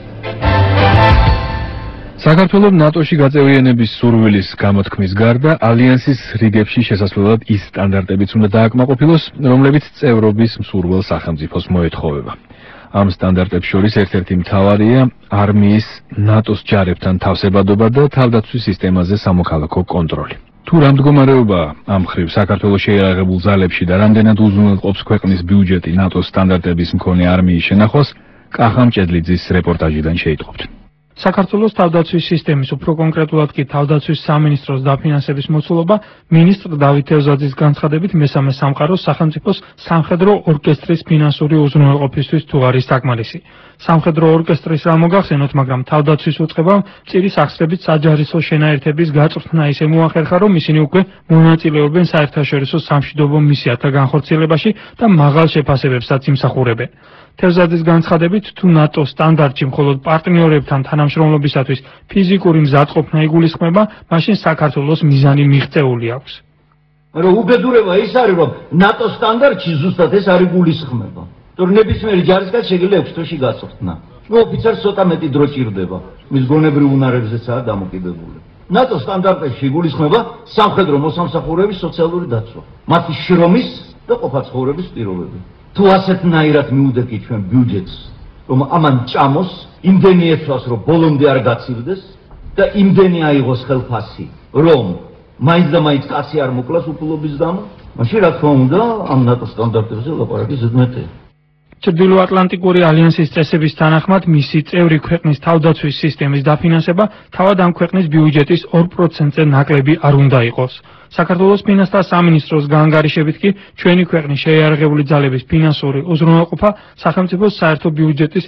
საქართველოს ნატოში გაწევრიანების სურვილის გამოთქმის გარდა ალიანსის რიგებში შესასვლელად ის სტანდარტებიც უნდა დააკმაყოფილოს, რომლებიც წევრობის მსურველ სახელმწიფოს მოეთხოვება. ამ სტანდარტებს შორის ერთ-ერთი მთავარია არმიის ნატოს ჯარებთან თავსებადობა და თავდაცვის სისტემაზე სამოქალაქო კონტროლი. თუ რა მდგომარეობაა ამ მხრივ საქართველოს შეიარაღებულ ძალებში და რამდენად უზრუნველყოფს ქვეყნის ბიუჯეტი ნატოს სტანდარტების მქონე არმიის შენახვას, კახამ ჭედლიძის რეპორტაჟიდან შეიტყობთ. საქართველოს თავდაცვის სისტემის, უფრო კონკრეტულად კი თავდაცვის სამინისტროს დაფინანსების მოცულობა მინისტრ დავით თევზაძის განცხადებით მესამე სამყაროს სახელმწიფოს სამხედრო ორკესტრის ფინანსური უზრუნველყოფისთვის თუ არის საკმარისი. სამხედრო ორკესტრის რა მოგახსენოთ, მაგრამ თავდაცვის უწყებამ მწირის ახსრებით საჯარისო შენაერთების გაწვრთნა ისე მოახერხა, რომ ისინი უკვე მონაწილეობენ საერთაშორისო სამშვიდობო მისიათა განხორციელებაში და მაღალ შეფასებებსაც იმსახურებენ. თევზაძის განცხადებით, თუ ნატოს სტანდარტში მხოლოდ პარტნიორებთან თანამშრომლობისათვის ფიზიკური მზადყოფნა იგულისხმება, მაშინ საქართველოს მიზანი მიღწეული აქვს. რომ უბედურება ის არის, რომ ნატოს სტანდარტში ზუსტად ეს არ იგულისხმება. თუ ნებისმიერი ჯარისკაცი შეიძლება 6 თვეში გაწვრთნა. ოფიცერს ცოტა მეტი დრო ჭირდება, მის გონებრივ უნარებზეცაა დამოკიდებული. ნატოს სტანდარტებში იგულისხმება სამხედრო მოსამსახურეების სოციალური დაცვა, მათი შრომის და ყოფაცხოვრების პირობები. თუ ასეთნაირად მიუდექით ჩვენ ბიუჯეტს, რომ ამან ჭამოს, იმდენი ეცვას, რომ ბოლომდე არ გაცილდეს და იმდენი აიღოს ხელფასი, რომ მაინც და მაინც კაცი არ მოკლას უფლობის გამო, მაშინ რა თქმა უნდა, ამ ნატოს სტანდარტებზე ლაპარაკი ზედმეტია. ჩრდილოატლანტიკური ალიანსის წესების თანახმად მისი წევრი ქვეყნის თავდაცვის სისტემის დაფინანსება თავად ამ ქვეყნის ბიუჯეტის 2%-ზე ნაკლები არ უნდა იყოს. საქართველოს ფინანსთა სამინისტროს გაანგარიშებით კი ჩვენი ქვეყნის შეიარაღებული ძალების ფინანსური უზრუნველყოფა სახელმწიფოს საერთო ბიუჯეტის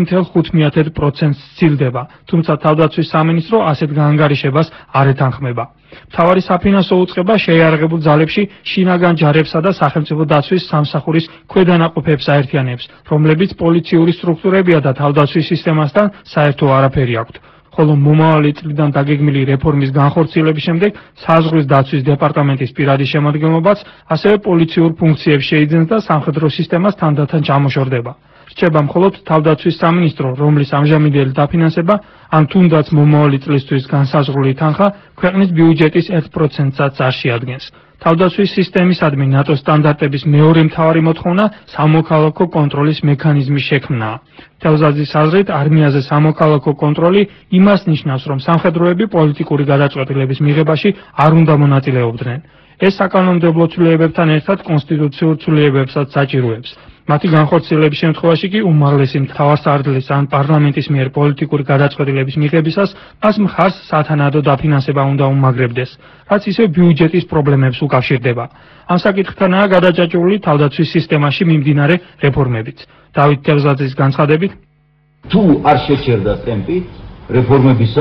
1.5%-ს სცილდება, თუმცა თავდაცვის სამინისტრო ასეთ გაანგარიშებას არ ეთანხმება. მთავარი საფინანსო უწყება შეიარაღებულ ძალებში შინაგან ჯარებსა და სახელმწიფო დაცვის სამსახურის ქვედანაყოფებს აერთიანებს, რომლებიც პოლიციური სტრუქტურებია და თავდაცვის სისტემასთან საერთო არაფერი აქვთ. ხოლო მომავალი წლიდან დაგეგმილი რეფორმის განხორციელების შემდეგ საზღვრის დაცვის დეპარტამენტის პირადი შემადგენლობაც ასევე პოლიციურ ფუნქციებს შეიძენს და სამხედრო სისტემას თანდათან ჩამოშორდება. რჩება მხოლოდ თავდაცვის სამინისტრო, რომლის ამჟამინდელი დაფინანსება ან თუნდაც მომავალი წლისთვის განსაზღვრული თანხა ქვეყნის ბიუჯეტის 1%-საც არ შეადგენს. თავდაცვის სისტემისადმი ნატოს სტანდარტების მეორე მთავარი მოთხოვნა სამოქალაქო კონტროლის მექანიზმის შექმნაა. თევზაძის აზრით, არმიაზე სამოქალაქო კონტროლი იმას ნიშნავს, რომ სამხედროები პოლიტიკური გადაწყვეტილების მიღებაში არ უნდა მონაწილეობდნენ. ეს საკანონმდებლო ცვლილებებთან ერთად კონსტიტუციურ ცვლილებებსაც საჭიროებს. მათი განხორციელების შემთხვევაში კი უმაღლესი მთავარსარდლის ან პარლამენტის მიერ პოლიტიკური გადაწყვეტილების მიღებისას მას მხარს სათანადო დაფინანსება უნდა უმაგრებდეს, რაც ისევ ბიუჯეტის პრობლემებს უკავშირდება. ამ საკითხთანაა გადაჭაჭული თავდაცვის სისტემაში მიმდინარე რეფორმებიც. დავით თევზაძის განცხადებით, თუ არ შეჩერდა ტემპი რეფორმებისა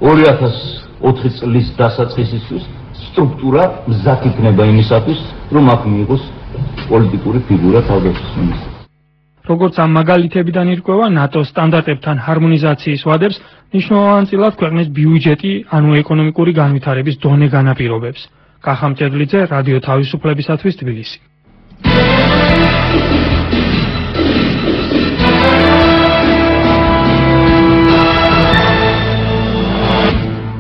2004 წლის დასაწყისისთვის სტრუქტურა მზად იქნება იმისათვის, რომ აქ მიიღოს პოლიტიკური ფიგურა თავდაცვის მინისტრს. როგორც ამ მაგალითებიდან ირკვევა, ნატოს სტანდარტებთან ჰარმონიზაციის ვადებს მნიშვნელოვანწილად ქვეყნის ბიუჯეტი, ანუ ეკონომიკური განვითარების დონე განაპირობებს. კახამ ჭედლიძე, რადიო თავისუფლებისათვის, თბილისი.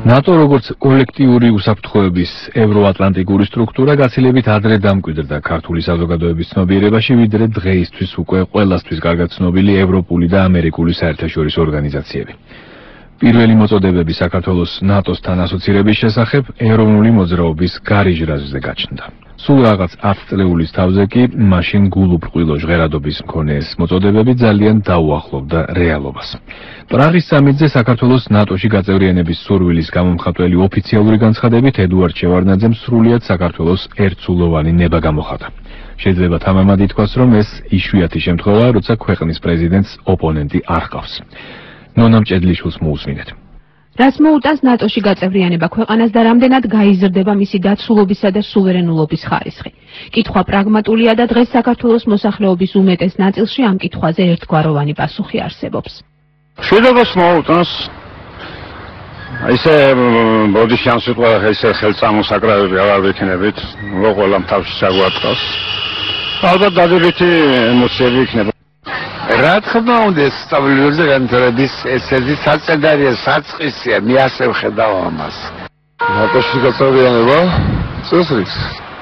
ნატო როგორც კოლექტიური უსაფრთხოების ევროატლანტიკური სტრუქტურა გაცილებით ადრე დამკვიდრდა ქართული საზოგადოების ცნობიერებაში, ვიდრე დღეისთვის უკვე ყველასთვის კარგად ცნობილი ევროპული და ამერიკული საერთაშორისო ორგანიზაციები. პირველი მოწოდებები საქართველოს ნატოსთან ასოცირების შესახებ ეროვნული მოძრაობის გარიჟრაზზე გაჩნდა. სულ რაღაც 10 წლეულის თავზე კი მაშინ გულუბრყვილო ჟღერადობის მქონე ეს მოწოდებები ძალიან დაუახლოვდა რეალობას. პრაღის სამიტზე საქართველოს ნატოში გაწევრიანების სურვილის გამომხატველი ოფიციალური განცხადებით ედუარდ შევარდნაძემ სრულიად საქართველოს ერთსულოვანი ნება გამოხატა. შეიძლება თამამად ითქვას, რომ ეს იშვიათი შემთხვევაა, როცა ქვეყნის პრეზიდენტს ოპონენტი არ ჰყავს. ნონა მჭედლიშვილს მოусმინეთ. რას მოუტანს ნატოში გაწევრიანება ქვეყანას და რამდენად გაიზრდება მისი დაცულობისა და სუვერენულობის ხარისხი? კითხვა პრაგმატულია და დღეს საქართველოს მოსახლეობის უმეტეს ნაწილში ამ კითხვაზე ერთგვაროვანი პასუხი არსებობს. მშვიდობას მოუტანს. ისე ბოდიში ამ სიტყვა ესე ხელწამოსაკრავები აღარ ვიქნებით, ყველამ თავში საგვარტყავს. ალბათ დადებითი ემოციები იქნება. რა თქმა უნდა, სტაბილურზე განვითარების ესეთი საწედარია, საწყისია, მე ასე ვხედავ ამას. ნატოში გაწევრიანება წესრიგს.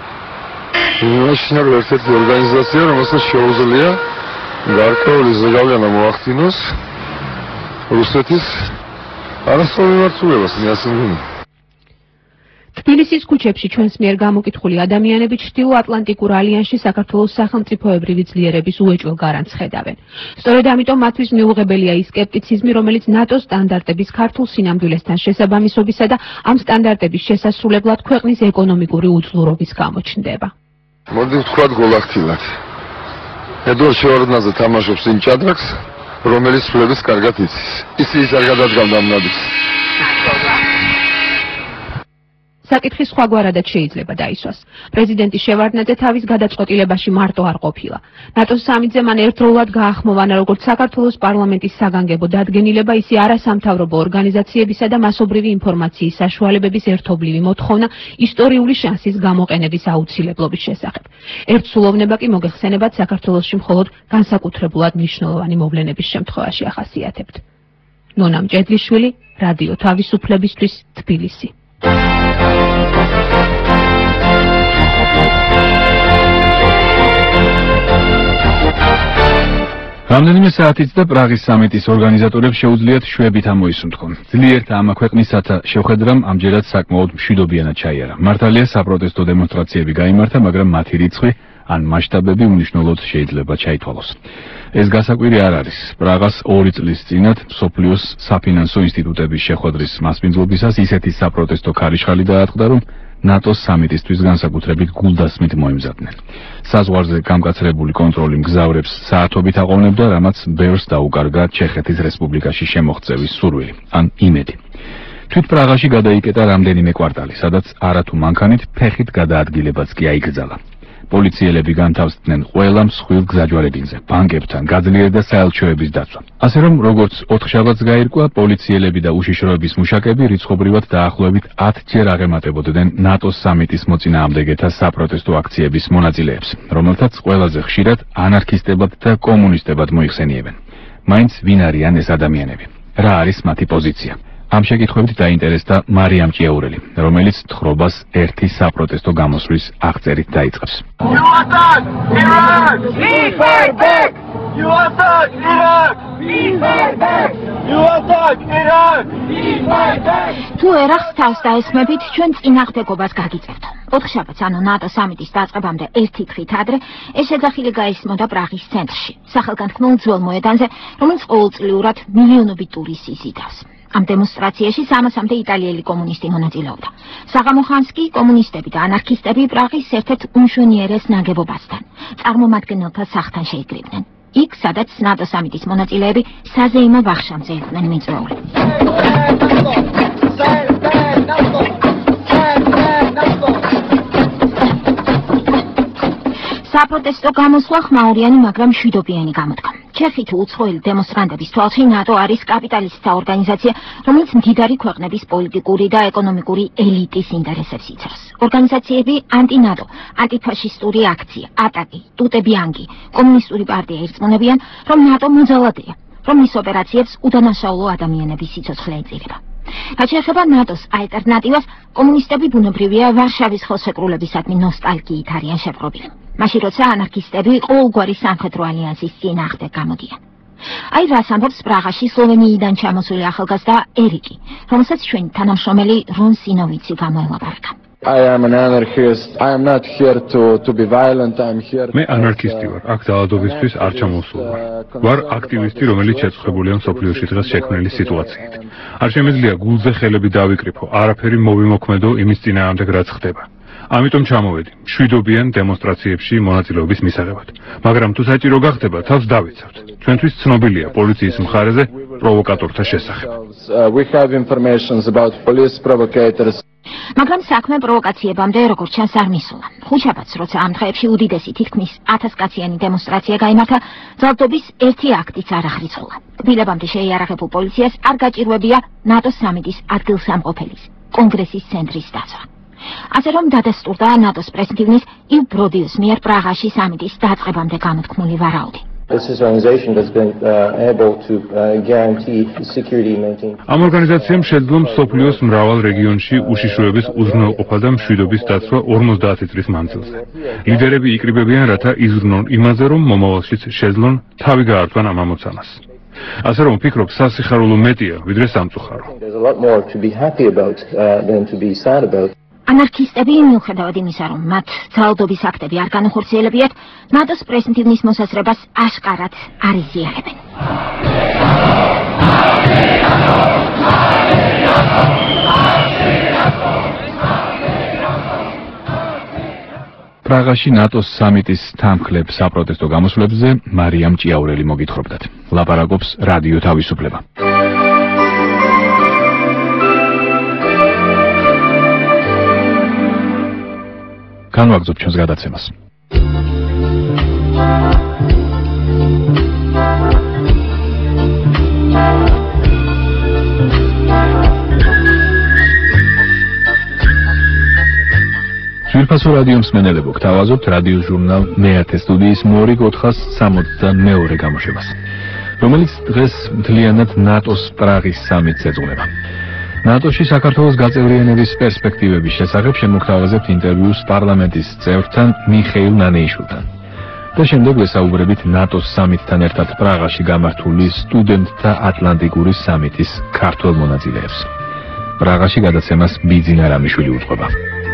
მაშინ ერთ-ერთი ორგანიზაცია, რომელსაც შეუძლია გარკვეული ზეგავლენა მოახდინოს რუსეთის არასწორი მიმართულებას, მე ასე მგონი. თბილისის ქუჩებში ჩვენს მიერ გამოკითხული ადამიანები ჩრდილო-ატლანტიკურ ალიანსში საქართველოს სახელმწიფოებრივი ძლიერების უეჭველ გარანტს ხედავენ. სწორედ ამიტომ მათთვის მიუღებელია ის სკეპტიციზმი, რომელიც ნატოს სტანდარტების ქართულ სინამდვილესთან შესაბამისობისა და ამ სტანდარტების შესასრულებლად ქვეყნის ეკონომიკური უძლურობის გამოჩნდება. მოდი ვთქვათ გოლახთილად. ედუარდ შევარდნაძე თამაშობს იმ ჭადრაკს, რომელიც ფლების კარგად იცის. ის არ გადადგამდა მნადის. საკითხი სხვაგვარადად შეიძლება დაისვას. პრეზიდენტი შევარდნაძე თავის გადაწყვეტილებაში მარტო არ ყოფილა. ნატოს სამიტზე მან ერთდროულად გაახმოვანა როგორც საქართველოს პარლამენტის საგანგებო დადგენილება, ისე არასამთავრობო ორგანიზაციებისა და მასობრივი ინფორმაციის საშუალებების ერთობლივი მოთხოვნა ისტორიული შანსის გამოყენების აუცილებლობის შესახებ. ერთსულოვნება კი მოგეხსენებათ საქართველოსში მხოლოდ განსაკუთრებულად მნიშვნელოვანი მოვლენების შემთხვევაში ახასიათებთ. ნონა მჭედლიშვილი, რადიო თავისუფლებისთვის, თბილისი. რამდენიმე საათით და პრაღის სამიტის ორგანიზატორებს შეუძლიათ შვებით ამოისუნთქონ. ძლიერთა ამა ქვეყნისათა შეხვედრამ ამჯერად საკმაოდ მშვიდობიანად ჩაიარა. მართალია საპროტესტო დემონსტრაციები გაიმართა, მაგრამ მათი რიცხვი ან მასშტაბები უმნიშვნელოდ შეიძლება ჩაითვალოს. ეს გასაკვირი არ არის. პრაღას 2 წლის წინათ მსოფლიოს საფინანსო ინსტიტუტების შეხვედრის მასპინძლობისას ისეთი საპროტესტო ქარიშხალი დაატყდა, რომ ნატოს სამიტისთვის განსაკუთრებით გულდასმით მოემზადნენ. საზღვარზე გამკაცრებული კონტროლი მგზავრებს საათობით აყოვნებდა, რამაც ბევრს დაუკარგა ჩეხეთის რესპუბლიკაში შემოღწევის სურვილი, ან იმედი. თვით პრაღაში გადაიკეტა რამდენიმე კვარტალი, სადაც არათუ მანქანით ფეხით გადაადგილებაც კი აიგრძალა. პოლიციელები განთავსდნენ ყველა მსხვილ გზაჯვარედინზე, ბანკებთან, გაძლიერდა საელჩოების დაცვა. ასე რომ, როგორც 4 შაბათს გაირკვა, პოლიციელები და უშიშროების მუშაკები რიცხობრივად დაახლოებით 10 ჯერ აღემატებოდნენ ნატოს სამიტის მოწინააღმდეგეთა საპროტესტო აქციების მონაწილეებს, რომელთაც ყველაზე ხშირად ანარქისტებად და კომუნისტებად მოიხსენიებენ. მაინც ვინ არიან ეს ადამიანები? რა არის მათი პოზიცია? ამ შეკითხვებით დაინტერესდა მარიამ ჭიაურელი, რომელიც თხრობას ერთი საპროტესტო გამოსვლის აღწერით დაიწყებს. თუ ერახს თავს დაესმებით, ჩვენ წინააღმდეგობას გაგიწევთ. 4 შაბათს, ანუ ნატო სამიტის დაწყებამდე 1 დღით ადრე, ეს ეძახილი გაისმოდა პრაღის ცენტრში, სახელგანთქმულ ძველ მოედანზე, რომელიც ყოველწლიურად მილიონობით ტურისტი იზიდავს. ამ დემონსტრაციაში 300-მდე იტალიელი კომუნისტი მონაწილეობდა. საღამო ხანს კი კომუნისტები და ანარქისტები პრაღის ერთ-ერთ უმშვენიერეს ნაგებობასთან, წარმომადგენელთა სახლთან შეიკრიბნენ. იქ, სადაც ნატო სამიტის მონაწილეები საზეიმო ვახშამზე იყვნენ მიწვეული. საპროტესტო გამოსვლა ხმაურიანი, მაგრამ მშვიდობიანი გამოდგა. ჩეხეთი უცხოელი დემონსტრანტების თვალში ნატო არის კაპიტალისტთა ორგანიზაცია, რომელიც მდიდარი ქვეყნების პოლიტიკური და ეკონომიკური ელიტის ინტერესებს იცავს. ორგანიზაციები ანტინატო, ანტიფაშისტური აქცია, ატაკი, ტუტებიანგი, კომუნისტური პარტია ირწმუნებიან, რომ ნატო მოძალადეა, რომ მის ოპერაციებს უდანაშაულო ადამიანების სიცოცხლე ეწირება. რაც შეეხება ნატოს ალტერნატივას, კომუნისტები ბუნებრივია ვარშავის ხელშეკრულებისადმი ნოსტალგიით არიან შეპყრობილი. მაშინ როცა ანარქისტები ყოველგვარი სამხედრო ალიანსის წინააღმდეგ გამოდიან. აი რას ამბობს პრაღაში სლოვენიიდან ჩამოსული ახალგაზრდა ერიკი, რომელსაც ჩვენი თანამშრომელი რონ სინოვიცი გამოელაპარაკა. I am an anarchist. I am not here to be violent. I am here. მე ანარქისტი ვარ. აქ ძალადობისთვის არ ჩამოსულ ვარ აქტივისტი, რომელიც შეწყებულია მსოფლიოში დღეს შექმნილი სიტუაციით. არ შემეძლია გულზე ხელები დავიკრიფო, არაფერი მოვიმოქმედო იმის წინააღმდეგ რაც ხდება. ამიტომ ჩამოვედი მშვიდობიან დემონსტრაციებში მონაწილეობის მისაღებად. მაგრამ თუ საჭირო გახდება, თავს დავიცავთ. ჩვენთვის ცნობილია პოლიციის მხარეზე პროვოკატორთა შესახებ. We have information about police provocators. მაგრამ საქმე პროვოკაციებამდე როგორც ჩანს არ მისულა. ხუთშაბათს, როცა ამ დღეებში უდიდესი თითქმის 1000 კაციანი დემონსტრაცია გაიმართა, ძალადობის ერთი აქტიც არ აღრიცხულა. თბილებამდე შეიარაღებულ პოლიციას არ გაჭირვებია ნატოს სამიტის ადგილსამყოფელის, კონგრესის ცენტრის დაცვა. ასე რომ დადასტურდა ნატოს პრეზიდენტის ილ ბროდიუს მიერ პრაღაში სამიტის დაწყებამდე გამოთქმული ვარაუდი. This is an organization that's been able to guarantee security maintain. ამ ორგანიზაციამ შეძლო მსოფლიოს მრავალ რეგიონში უშიშროების უზრუნველყოფა და მშვიდობის დაცვა 50 წლის მანძილზე. ლიდერები იკრიბებიან, რათა იზრუნონ იმაზე, რომ მომავალშიც შეძლონ თავი გაართვან ამ ამოცანას. ასე რომ ვფიქრობ, სასიხარულო მეტია, ვიდრე სამწუხარო. There's a lot more to be happy about than to be sad about. ანარქისტები მიუხედავად იმისა, რომ მათ ძალადობის აქტები არ განახორციელებიათ, ნატოს პრეზიდენტის მოსაზრებას აშკარად არ იზიარებენ. პრაღაში ნატოს სამიტის თანმხლებ საპროტესტო გამოსვლებზე მარიამ ჭიაურელი მოგითხრობდათ. ლაპარაკობს რადიო თავისუფლება. განვაგრძობ ჩვენს გადაცემას. ძვირფასო რადიო მსმენელებო, გთავაზობთ რადიო ჟურნალ მეათე სტუდიის მორიგ 462 გამოშვებას, რომელიც დღეს მთლიანად ნატოს პრაღის სამიტს ეძღვნება. ნატოში საქართველოს გაწევრიანების პერსპექტივების შესახებ შემოგთავაზებთ ინტერვიუს პარლამენტის წევრთან მიხეილ ნანეიშვილთან. და შემდეგ ვესაუბრებით ნატოს სამიტთან ერთად პრაღაში გამართული სტუდენტთა ატლანტიკური სამიტის ქართველ მონაწილეებს. პრაღაში გადაცემას ბიძინა რამიშვილი უთხრობა.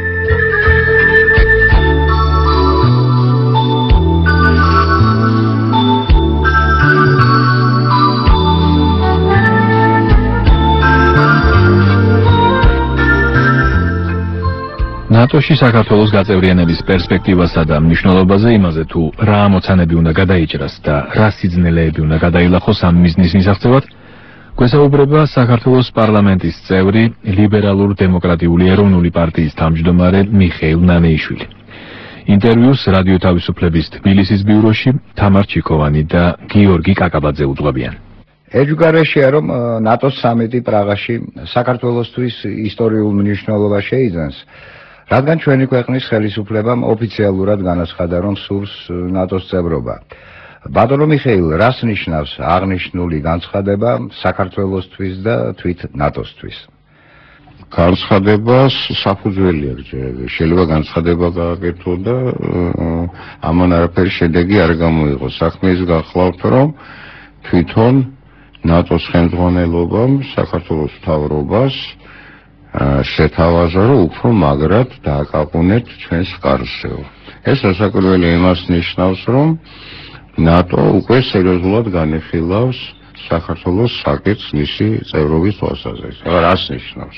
ნატოში საქართველოს გაწევრიანების პერსპექტივასა და მნიშვნელობაზე, იმაზე თუ რა ამოცანები უნდა გადაიჭრას და რა სიძნელეები უნდა გადაილახოს ამ მიზნის მისაღწევად, გვესაუბრება საქართველოს პარლამენტის წევრი, ლიბერალურ-დემოკრატიული ეროვნული პარტიის თავმჯდომარე მიხეილ ნანეიშვილი. ინტერვიუს რადიო თავისუფლების თბილისის ბიუროში თამარ ჩიქოვანი და გიორგი კაკაბაძე უძღვებიან. ეჯგარეშია, რომ ნატოს სამიტი პრაღაში საქართველოსთვის ისტორიულ მნიშვნელობას შეიძენს, რადგან ჩვენი ქვეყნის ხელისუფლებამ ოფიციალურად განაცხადა, რომ სურს ნატოს წევრობა. ბატონო მიხეილ, რას ნიშნავს აღნიშნული განცხადება საქართველოსთვის და თვით ნატოსთვის? განცხადებას საფუძველი აქვს. შეიძლება განცხადება გააკეთო და ამან არაფერი შედეგი არ გამოიღო. საქმე ის გახლავთ, რომ თვითონ ნატოს ხელმძღვანელობამ საქართველოს მთავრობას შეთავაზა, რომ უფრო მაგრად დააკապუნეთ ჩვენს კარზეო. ეს სასაკვირველი იმას ნიშნავს, რომ ნატო უკვე სერიოზულად განეხილავს საქართველოს საკითხს მისი წევრობის თვალსაზრისით. რას ნიშნავს?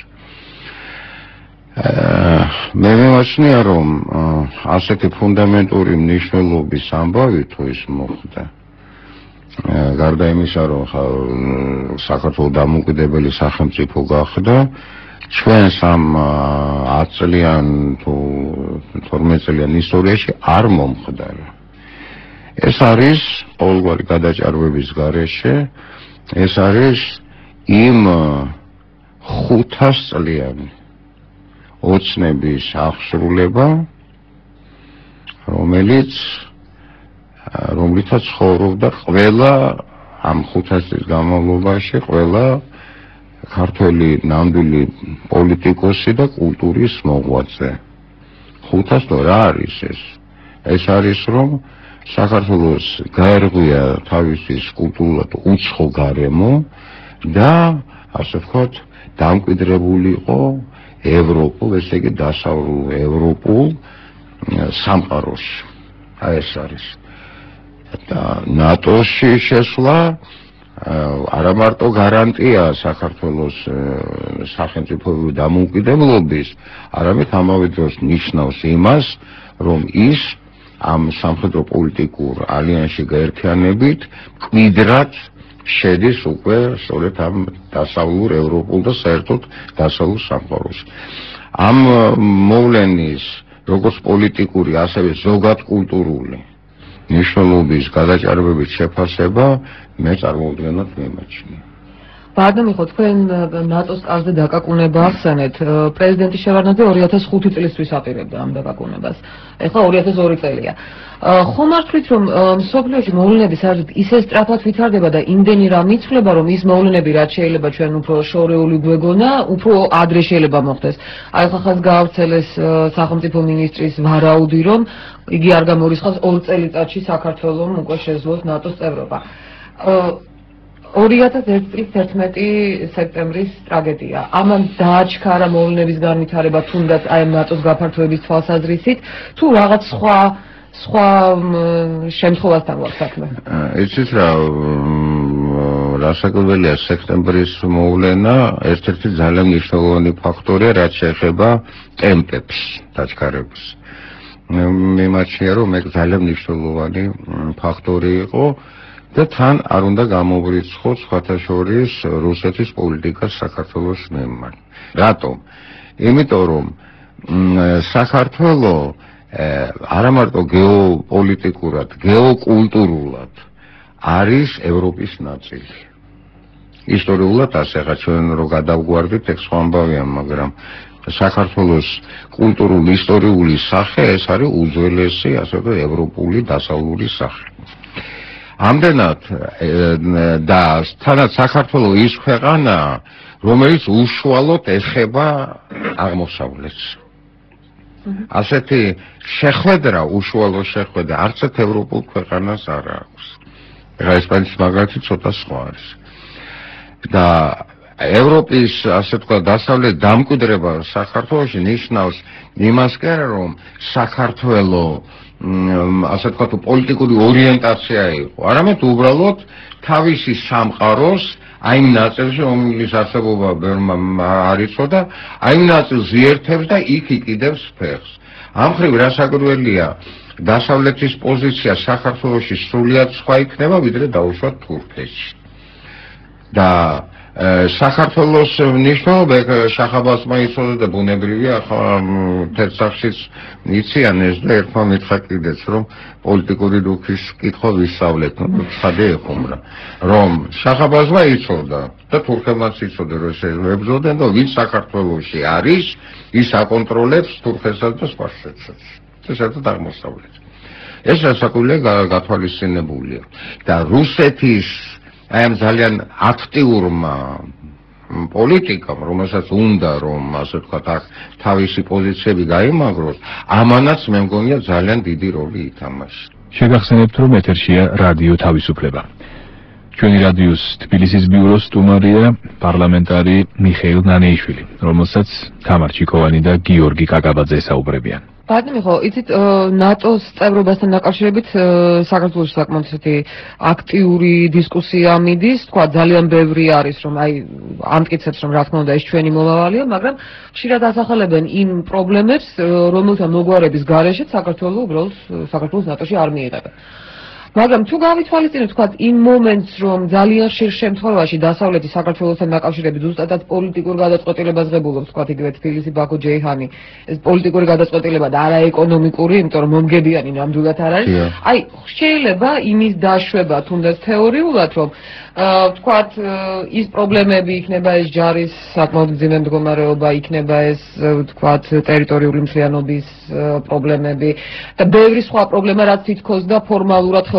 მე მევაჩნია, რომ ასეთი ფუნდამენტური მნიშვნელობის ამბავი თუ ის მოხდა, გარდა იმისა, რომ საქართველოს დამოუკიდებელი სახელმწიფო გახდა, ჩვენს ამ 10 წლიან თუ 12 წლიან ისტორიაში არ მომხდარა. ეს არის ყოველგვარი გადაჭარბების გარეშე, ეს არის იმ 500 წლიანი ოცნების აღსრულება, რომლითაც ცხოვრობდა ყველა ამ 500 წლის განმავლობაში ყველა ქართველი ნამდვილი პოლიტიკოსი და კულტურის მოღვაწე. 500 რა არის ეს? ეს არის რომ საქართველოს გაერღვია თავისი კულტურად უცხო გარემო და ასე ვთქვათ დამკვიდრებული იყო ევროპულ, ესე იგი დასავლურ ევროპულ სამყაროში. აი ეს არის. და ნატოში შესვლა არა მარტო გარანტია საქართველოს სახელმწიფოებრივი დამოუკიდებლობის, არამედ ამავე დროს ნიშნავს იმას, რომ ის ამ სამხედრო პოლიტიკურ ალიანსში გაერთიანებით მკვიდრად შედის უკვე სწორედ ამ დასავლურ ევროპულ და საერთოდ დასავლურ სამყაროში. ამ მოვლენის როგორც პოლიტიკური, ასევე ზოგად კულტურული ნიშნულობის გადაჭარბებით შეფასება მე წარმოუდგენლად მიმაჩნია. ბარდამიხო, თქვენ ნატოს კარზე დაკაკუნება ახსენეთ. პრეზიდენტი შევარდნაძე 2005 წლისთვის აპირებდა ამ დაკაკუნებას. ეხლა 2002 წელია. ხომ არ თქვით, რომ მსოფლიოში მოვლენები საერთოდ ისე სწრაფად ვითარდება და იმდენი რამ იცვლება, რომ ის მოვლენები რაც შეიძლება ჩვენ უფრო შორეული გვეგონა, უფრო ადრე შეიძლება მოხდეს. აი ხა ხას გაავრცელეს სახელმწიფო მინისტრის ვარაუდი, რომ იგი არ გამორიცხავს 2 წელიწადში საქართველოს უკვე შეძლოს ნატოს წევრობა. 2001 წლის 11 სექტემბრის ტრაგედია. ამან დააჩქარა მოვლენების განვითარება თუნდაც აი ნატოს გაფართოების თვალსაზრისით, თუ რაღაც სხვა შემთხვევასთან გვაქვს საქმე. იცით რა, რასაკვირველია სექტემბრის მოვლენა ერთ-ერთი ძალიან მნიშვნელოვანი ფაქტორია, რაც შეეხება ტემპებს დაჩქარებას. მიმაჩნია, რომ ეს ძალიან მნიშვნელოვანი ფაქტორი იყო და თან არ უნდა გამოვრიცხოთ სხვათა შორის რუსეთის პოლიტიკა საქართველოს მიმართ. რატომ? იმიტომ რომ საქართველო არა მარტო გეოპოლიტიკურად, გეოკულტურულად არის ევროპის ნაწილი. ისტორიულად ასე ხა ჩვენ რო გადავგვარდით, ეგ სხვა ამბავია, მაგრამ საქართველოს კულტურული ისტორიული სახე ეს არის უძველესი, ასე ვთქვათ, ევროპული დასავლური სახე. ამდენად და თანაც საქართველოს ის ქვეყანა, რომელიც უშუალოდ ეხება აღმოსავლეთს. ასეთი შეხვედრა, უშუალო შეხვედრა არც ერთ ევროპულ ქვეყანას არ აქვს. ეხლა ესპანეთის მაგალითი ცოტა სხვა არის. და ევროპის, ასე ვთქვათ, დასავლეთ დამკვიდრება საქართველოში ნიშნავს იმას კი არა, რომ საქართველოს ასე ვთქვათ, პოლიტიკური ორიენტაცია იყო, არამედ უბრალოდ თავისი სამყაროს აი იმ ნაწილში, რომლის არსებობა ბევრმა არ იცოდა, აი იმ ნაწილს იერთებს და იქ იკიდებს ფეხს. ამ მხრივ რასაკვირველია, დასავლეთის პოზიცია საქართველოში სრულიად სხვა იქნება, ვიდრე დაუშვათ თურქეთში. და საქართველოს მნიშვნელობა შახაბასმა იცოდა და ბუნებრივია, ახლა თერცახშიც იციან ეს და ერთმა მითხრა კიდეც, რომ პოლიტიკური დუქის კითხვა ვისწავლეთ, ხადე ეხუმრა, რომ შახაბასმა იცოდა და თურქებმაც იცოდა, რომ ებრძოდნენ და ვინ საქართველოში არის, ის აკონტროლებს თურქეთსაც და სხვა შეტს. ეს ერთად აღმოსავლეთს. ეს რასაკვირველია გათვალისწინებულია და რუსეთის აი ამ ძალიან აქტიურმა პოლიტიკამ, რომელსაც უნდა რომ ასე ვთქვათ, აქ თავისი პოზიციები გაიმაგროს, ამანაც მე მგონია ძალიან დიდი როლი ითამაშა. შეგახსენებთ, რომ ეთერშია რადიო თავისუფლება. ჩვენი რადიოს თბილისის ბიუროს სტუმარია პარლამენტარი მიხეილ ნანეიშვილი, რომელსაც თამარ ჩიქოვანი და გიორგი კაკაბაძე საუბრებიან. ბატონო, იცით, ნატოს წევრობასთან დაკავშირებით საქართველოს საკმაოდ ისეთი აქტიური დისკუსია მიდის, თქვა ძალიან ბევრი არის, რომ აი ამტკიცებს, რომ რა თქმა უნდა ეს ჩვენი მომავალია, მაგრამ ხშირად ასახელებენ იმ პრობლემებს, რომელთა მოგვარების გარეშეც საქართველოს უბრალოდ საქართველოს ნატოში არ მიიღება. მაგრამ თუ გავითვალისწინებთ, თქვა იმ მომენტს, რომ ძალიან ხშირ შემთხვევაში დასავლეთი საქართველოსთან დაკავშირებით ზუსტადად პოლიტიკურ გადაწყვეტილებას ღებულობს, თქვა იგივე თბილისი, ბაქო, ჯეიჰანი, ეს პოლიტიკური გადაწყვეტილება და არა ეკონომიკური, იმიტომ რომ მომგებიანი ნამდვილად არ არის. აი, შეიძლება იმის დაშვება თუნდაც თეორიულად, რომ ვთქვათ, ის პრობლემები იქნება, ეს ჯარის საკმაოდ მძიმე მდგომარეობა, იქნება ეს, ვთქვათ, ტერიტორიული მთლიანობის პრობლემები და ბევრი სხვა პრობლემა, რაც თითქოს და ფორმალურად ხელს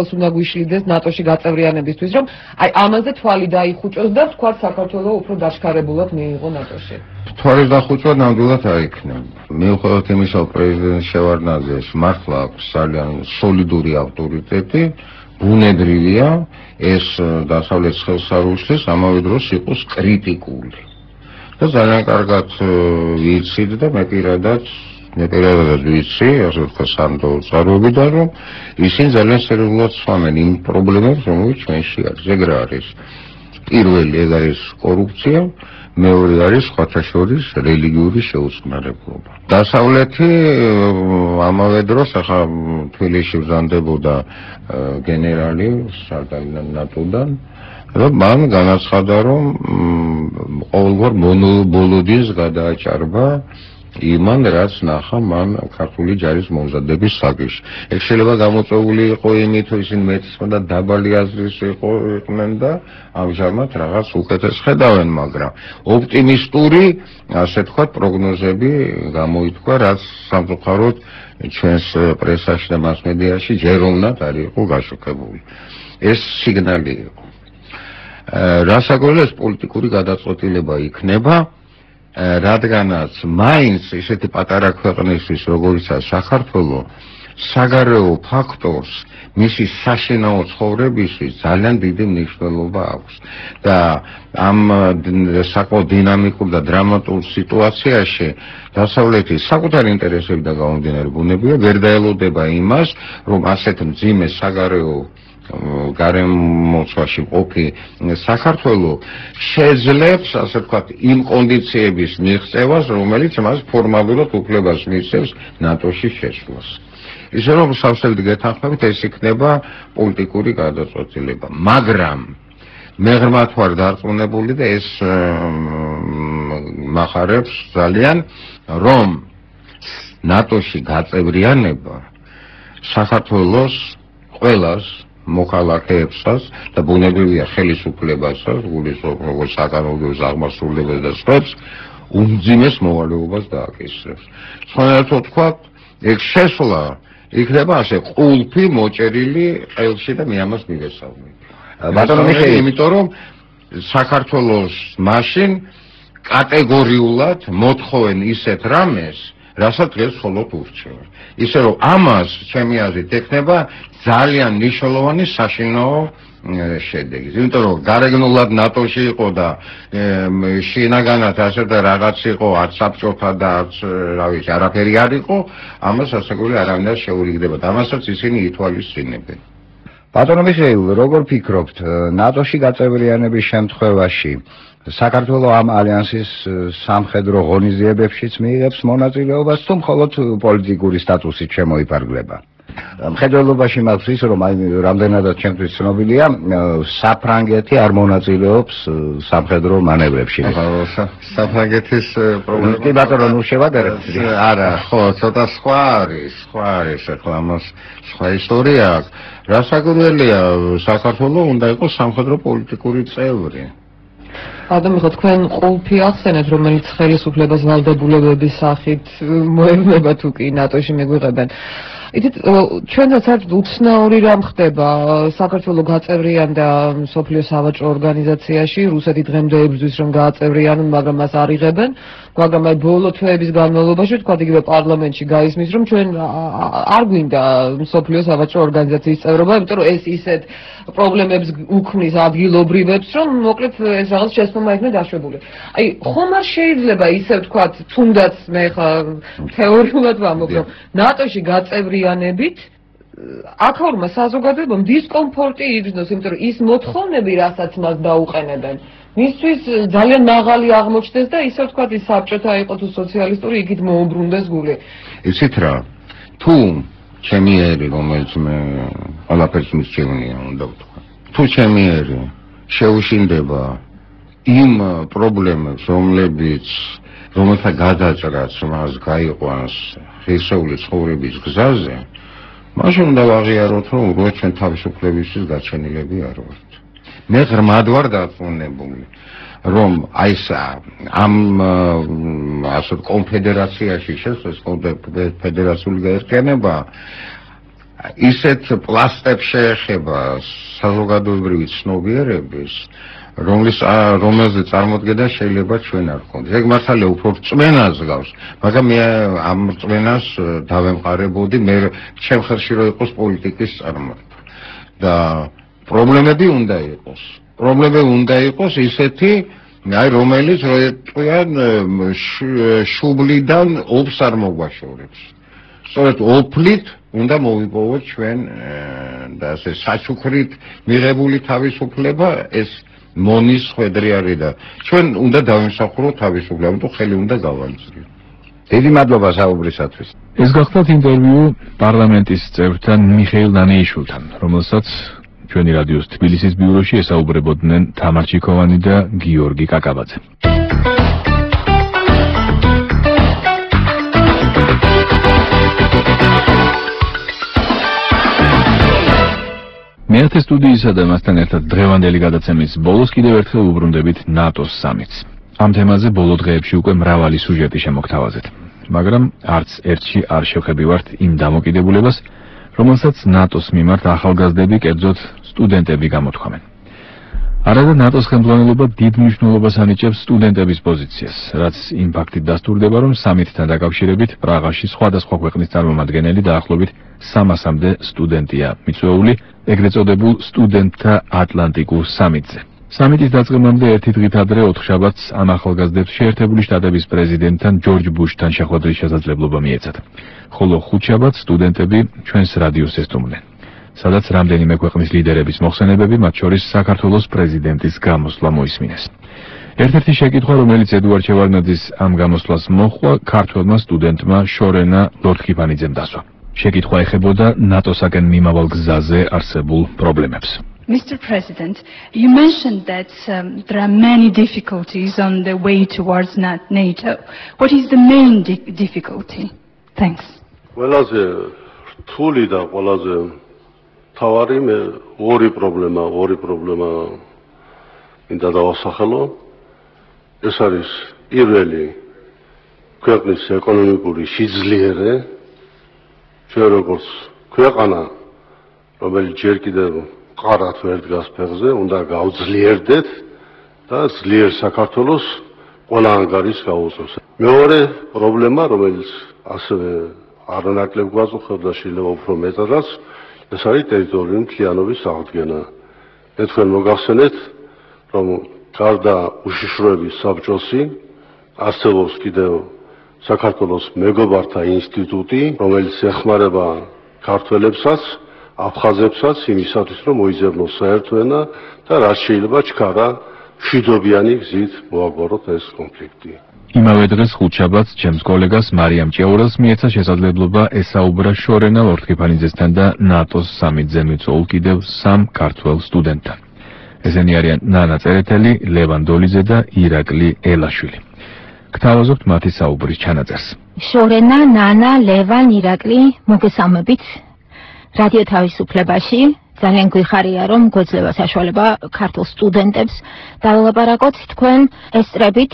ხელს უნდა გვიშლიდეს ნატოში გაწევრიანებისთვის, რომ აი ამაზე თვალი დაიხუჭოს და თქვა საქართველოს უფრო დაჩქარებულად მიიღო ნატოში. თვალის დახუჭვა ნამდვილად არ იქნება. მიუხედავად იმისა, რომ პრეზიდენტ შევარდნაძეს მართლა აქვს ძალიან სოლიდური ავტორიტეტი, ბუნებრივია ეს დასავლეთის ხელს არ უშლის, ამავე დროს იყოს კრიტიკული. და ძალიან კარგად ვიცით და მე პირადად ვიცი, ასე ვთქვათ, სანდო წყაროებიდან, რომ ისინი ძალიან სერიოზულად სვამენ იმ პრობლემებს, რომელიც ჩვენში არის. ეგ რა არის? პირველი ეგ არის კორუფცია, მეორე არის სხვათა შორის რელიგიური შეუწყნარებლობა. დასავლეთი ამავე დროს ახლა თბილისში ბრძანდებოდა გენერალი ნატოდან, რომ მან განაცხადა, რომ ყოველგვარ ბოლოდინს გადააჭარბა იმან, რაც ნახა მან ქართული ჯარის მომზადების საკითხში. ეგ შეიძლება გამოწვეული იყო იმით, რომ ისინი მეტისმე და დაბალი აზრის იყვნენ და ამჟამად რაღაც უკეთეს ხედავენ, მაგრამ ოპტიმისტური, ასე თქვათ, პროგნოზები გამოითქვა, რაც სამწუხაროდ ჩვენს პრესაში და მასმედიაში ჯეროვნად არ იყო გაშუქებული. ეს სიგნალი იყო. რასაკვირველია, პოლიტიკური გადაწყვეტილება იქნება, რადგანაც მაინც ესეთი პატარა ქვეყნისთვის, როგორიცაა საქართველო, საგარეო ფაქტორს მისი საშინაო ცხოვრებისთვის ძალიან დიდი მნიშვნელობა აქვს და ამ საკმაოდ დინამიკურ და დრამატულ სიტუაციაში დასავლეთის საკუთარი ინტერესებიდან გამომდინარე ბუნებია ვერ დაელოდება იმას, რომ ასეთ მძიმე საგარეო გარემოცვაში მყოფი საქართველო შეძლებს, ასე ვთქვათ, იმ კონდიციების მიღწევას, რომელიც მას ფორმალურად უფლებას მისცემს ნატოში შესვლას. ისე რომ სავსებით გეთანხმებით, ეს იქნება პოლიტიკური გადაწყვეტილება, მაგრამ მე ღრმად ვარ დარწმუნებული და ეს მახარებს ძალიან, რომ ნატოში გაწევრიანება საქართველოს ყველას მოქალაქეებსაც და ბუნებრივია ხელისუფლებასაც, როგორც საკანონმდებლო აღმასრულებელს და სხვებს უმძიმეს მოვალეობას დააკისრებს. სხვანაირად ვთქვათ, ეგ შესვლა იქნება ასე ყულფი მოჭერილი ყელში და მე ამას მივესალმები. ბატონო მიხეილი, იმიტომ რომ საქართველოს მაშინ კატეგორიულად მოთხოვენ ისეთ რამეს, რასაც დღეს მხოლოდ ურჩევენ. ისე რომ ამას ჩემი აზრით ექნება ძალიან მნიშვნელოვანი საშინაო შედეგი. იმიტომ რომ გარეგნულად ნატოში იყო და შინაგანად ასე და რაღაც იყო, არც საბჭოთა და არც რა ვიცი, არაფერი არ იყო, ამას ასაკული არავინ არ შეურიგდება და ამასაც ისინი ითვალისწინებენ. ბატონო მიხეილ, როგორ ფიქრობთ, ნატოში გაწევრიანების შემთხვევაში საქართველოს ამ ალიანსის სამხედრო ღონისძიებებშიც მიიღებს მონაწილეობას თუ მხოლოდ პოლიტიკური სტატუსით შემოიფარგლება? მხედველობაში მაქვს ის, რომ აი რამდენადაც ჩემთვის ცნობილია, საფრანგეთი არ მონაწილეობს სამხედრო მანევრებში. საფრანგეთის პრობლემა კი ბატონო, ნუ შევადარებთ. არა, ხო, ცოტა სხვა არის, ახლა ამას სხვა ისტორია აქვს. რასაკვირველია, საქართველოს უნდა იყოს სამხედრო პოლიტიკური წევრი. ადამიხო, თქვენ ყულფი ახსენეთ, რომელიც ხელისუფლებას ვალდებულებების სახით მოევნება თუ კი ნატოში მიგვიღებენ. იცით, ჩვენსაც არ უცნაური რამ ხდება, საქართველოს გაწევრიანდა მსოფლიო სავაჭრო ორგანიზაციაში, რუსეთი დღემდე ებრძვის, რომ გააწევრიანონ, მაგრამ მას არ იღებენ. მაგრამ აი ბოლო თვეების განმავლობაში, თქვათ იგივე პარლამენტში გაისმის, რომ ჩვენ არ გვინდა მსოფლიო სავაჭრო ორგანიზაციის წევრობა, იმიტომ რომ ეს ისეთ პრობლემებს უქმნის ადგილობრივებს, რომ მოკლედ ეს რაღაც შესწომა იქნება დაშვებული. აი, ხომ არ შეიძლება ისე ვთქვათ, თუნდაც მე ხა თეორიულად ვამბობ, რომ ნატოში გაწევრიანებით აქაურმა საზოგადოებამ დისკომფორტი იგრძნოს, იმიტომ რომ ის მოთხოვნები, რასაც მას დაუყენებენ, მისთვის ძალიან მაღალი აღმოჩნდეს და ისე ვთქვათ, ის საბჭოთა იყო თუ სოციალისტური, იქით მოუბრუნდეს გული. იცით რა, თუ ჩემი ერი, რომელიც მე ყველაფერს მისჩევნია, უნდა ვთქვა. თუ ჩემი ერი შეუშინდება იმ პრობლემებს, რომელთა გადაჭრაც მას გაიყვანს ღირსეული ცხოვრების გზაზე, მაშინ უნდა ვაღიაროთ, რომ უბრალოდ ჩვენ თავისუფლებისთვის გაჩენილები არ ვართ. მე ღრმად ვარ დარწმუნებული, რომ აი ამ ასეთ კონფედერაციაში შესვლა, ფედერაციული გაერთიანება ისეთ პლასტებს შეეხება საზოგადოებრივი ცნობიერების, რომელზე წარმოდგენა შეიძლება ჩვენ არ გქონდეს. ეგ მართალია უფრო რწმენას გავს, მაგრამ მე ამ რწმენას დავემყარებოდი, მე ჩემ ხელში რო იყოს პოლიტიკის წარმართვა. და პრობლემები უნდა იყოს ისეთი, აი რომელიც როიტყვიან შუბლიდან ოფს არ მოგვაშორებს. სწორედ ოფლით უნდა მოვიპოვოთ ჩვენ და ასე საჩუქრით მიღებული თავისუფლება ეს მონის ხვედრი არის და ჩვენ უნდა დავიმსახუროთ თავისუფლება, ამიტომ ხელი უნდა გავანწიოთ. დიდი მადლობა საუბრისათვის. ეს გახლავთ ინტერვიუ პარლამენტის წევრთან მიხეილ ნანეიშვილთან, რომელსაც ჩვენი რადიოს თბილისის ბიუროში ესაუბრებოდნენ თამარ ჩიქოვანი და გიორგი კაკაბაძე. მეათე სტუდიისა და მასთან ერთად დღევანდელი გადაცემის ბოლოს კიდევ ერთხელ უბრუნდებით ნატოს სამიტს. ამ თემაზე ბოლო დღეებში უკვე მრავალი სუჟეტი შემოგთავაზეთ, მაგრამ არც ერთში არ შევხედივართ იმ დამოკიდებულებას, რომელსაც ნატოს მიმართ ახალგაზრდები, კერძოდ სტუდენტები გამოთქვამენ. არადა ნატოს ხელმძღვანელობა დიდ მნიშვნელობას ანიჭებს სტუდენტების პოზიციას, რაც იმ ფაქტით დასტურდება, რომ სამიტთან დაკავშირებით პრაღაში სხვადასხვა ქვეყნის წარმომადგენელი დაახლოებით 300-მდე სტუდენტია მიწვეული ეგრეთ წოდებულ სტუდენტთა ატლანტიკურ სამიტზე. სამიტის დაწყებამდე ერთი დღით ადრე ოთხშაბათს ამ ახალგაზრდებს შეერთებული შტატების პრეზიდენტთან ჯორჯ ბუშთან შეხვედრის შესაძლებლობა მიეცათ, ხოლო ხუთშაბათს სტუდენტები ჩვენს რადიოს ესტუმრნენ, სადაც რამდენიმე ქვეყნის ლიდერების მოხსენებები, მათ შორის საქართველოს პრეზიდენტის გამოსვლა მოისმინეს. ერთ-ერთი შეკითხვა, რომელიც ედუარდ შევარდნაძის ამ გამოსვლას მოჰყვა, ქართველმა სტუდენტმა შორენა ლორთქიფანიძემ დასვა. შეკითხვა ეხებოდა ნატოსაკენ მიმავალ გზაზე არსებულ პრობლემებს. Mr. President, you mentioned that there are many difficulties on the way towards NATO. What is the main difficulty? Thanks. ყველაზე რთული და ყველაზე თავარი მე ორი პრობლემა მინდა დავასახელო. ეს არის პირველი ქვეყნის ეკონომიკური სიძლიერე. ჩვენ როგორც ქვეყანა, რომელიც ჯერ კიდევ ყარად ვერ დგას ფეხზე, უნდა გავძლიერდეთ და ძლიერ საქართველოს ყველა ანგარის გაუწევს. მეორე პრობლემა, რომელიც ასევე არანაკლებ გვაწუხებს და შეიძლება უფრო მეტადაც, ეს არის ტერიტორიული მთლიანობის აღდგენა. მე თქვენ მოგახსენეთ, რომ გარდა უშიშროების საბჭოსი არსებობს კიდევ საქართველოს მეგობართა ინსტიტუტი, რომელიც ეხმარება ქართველებსაც, აფხაზებსაც იმისათვის, რომ მოიძებნოს საერთო ენა და რაც შეიძლება ჩქარა მშვიდობიანი გზით მოაგვაროთ ეს კონფლიქტი. იმავე დღეს ხუთშაბათს ჩემს კოლეგას მარიამ ჭეურელს მიეცა შესაძლებლობა ესაუბრა შორენა ლორთქიფანიძესთან და ნატოს სამიტზე მიწვეულ კიდევ 3 ქართველ სტუდენტთან. ესენი არიან ნანა წერეთელი, ლევან დოლიძე და ირაკლი ელაშვილი. გთავაზობთ მათი საუბრის ჩანაწერს. შორენა, ნანა, ლევან, ირაკლი, მოგესალმებით რადიო თავისუფლებაში. ძალიან გვიხარია, რომ გვეძლევა საშუალება ქართულ სტუდენტებს დაველაპარაკოთ თქვენ ესწრებით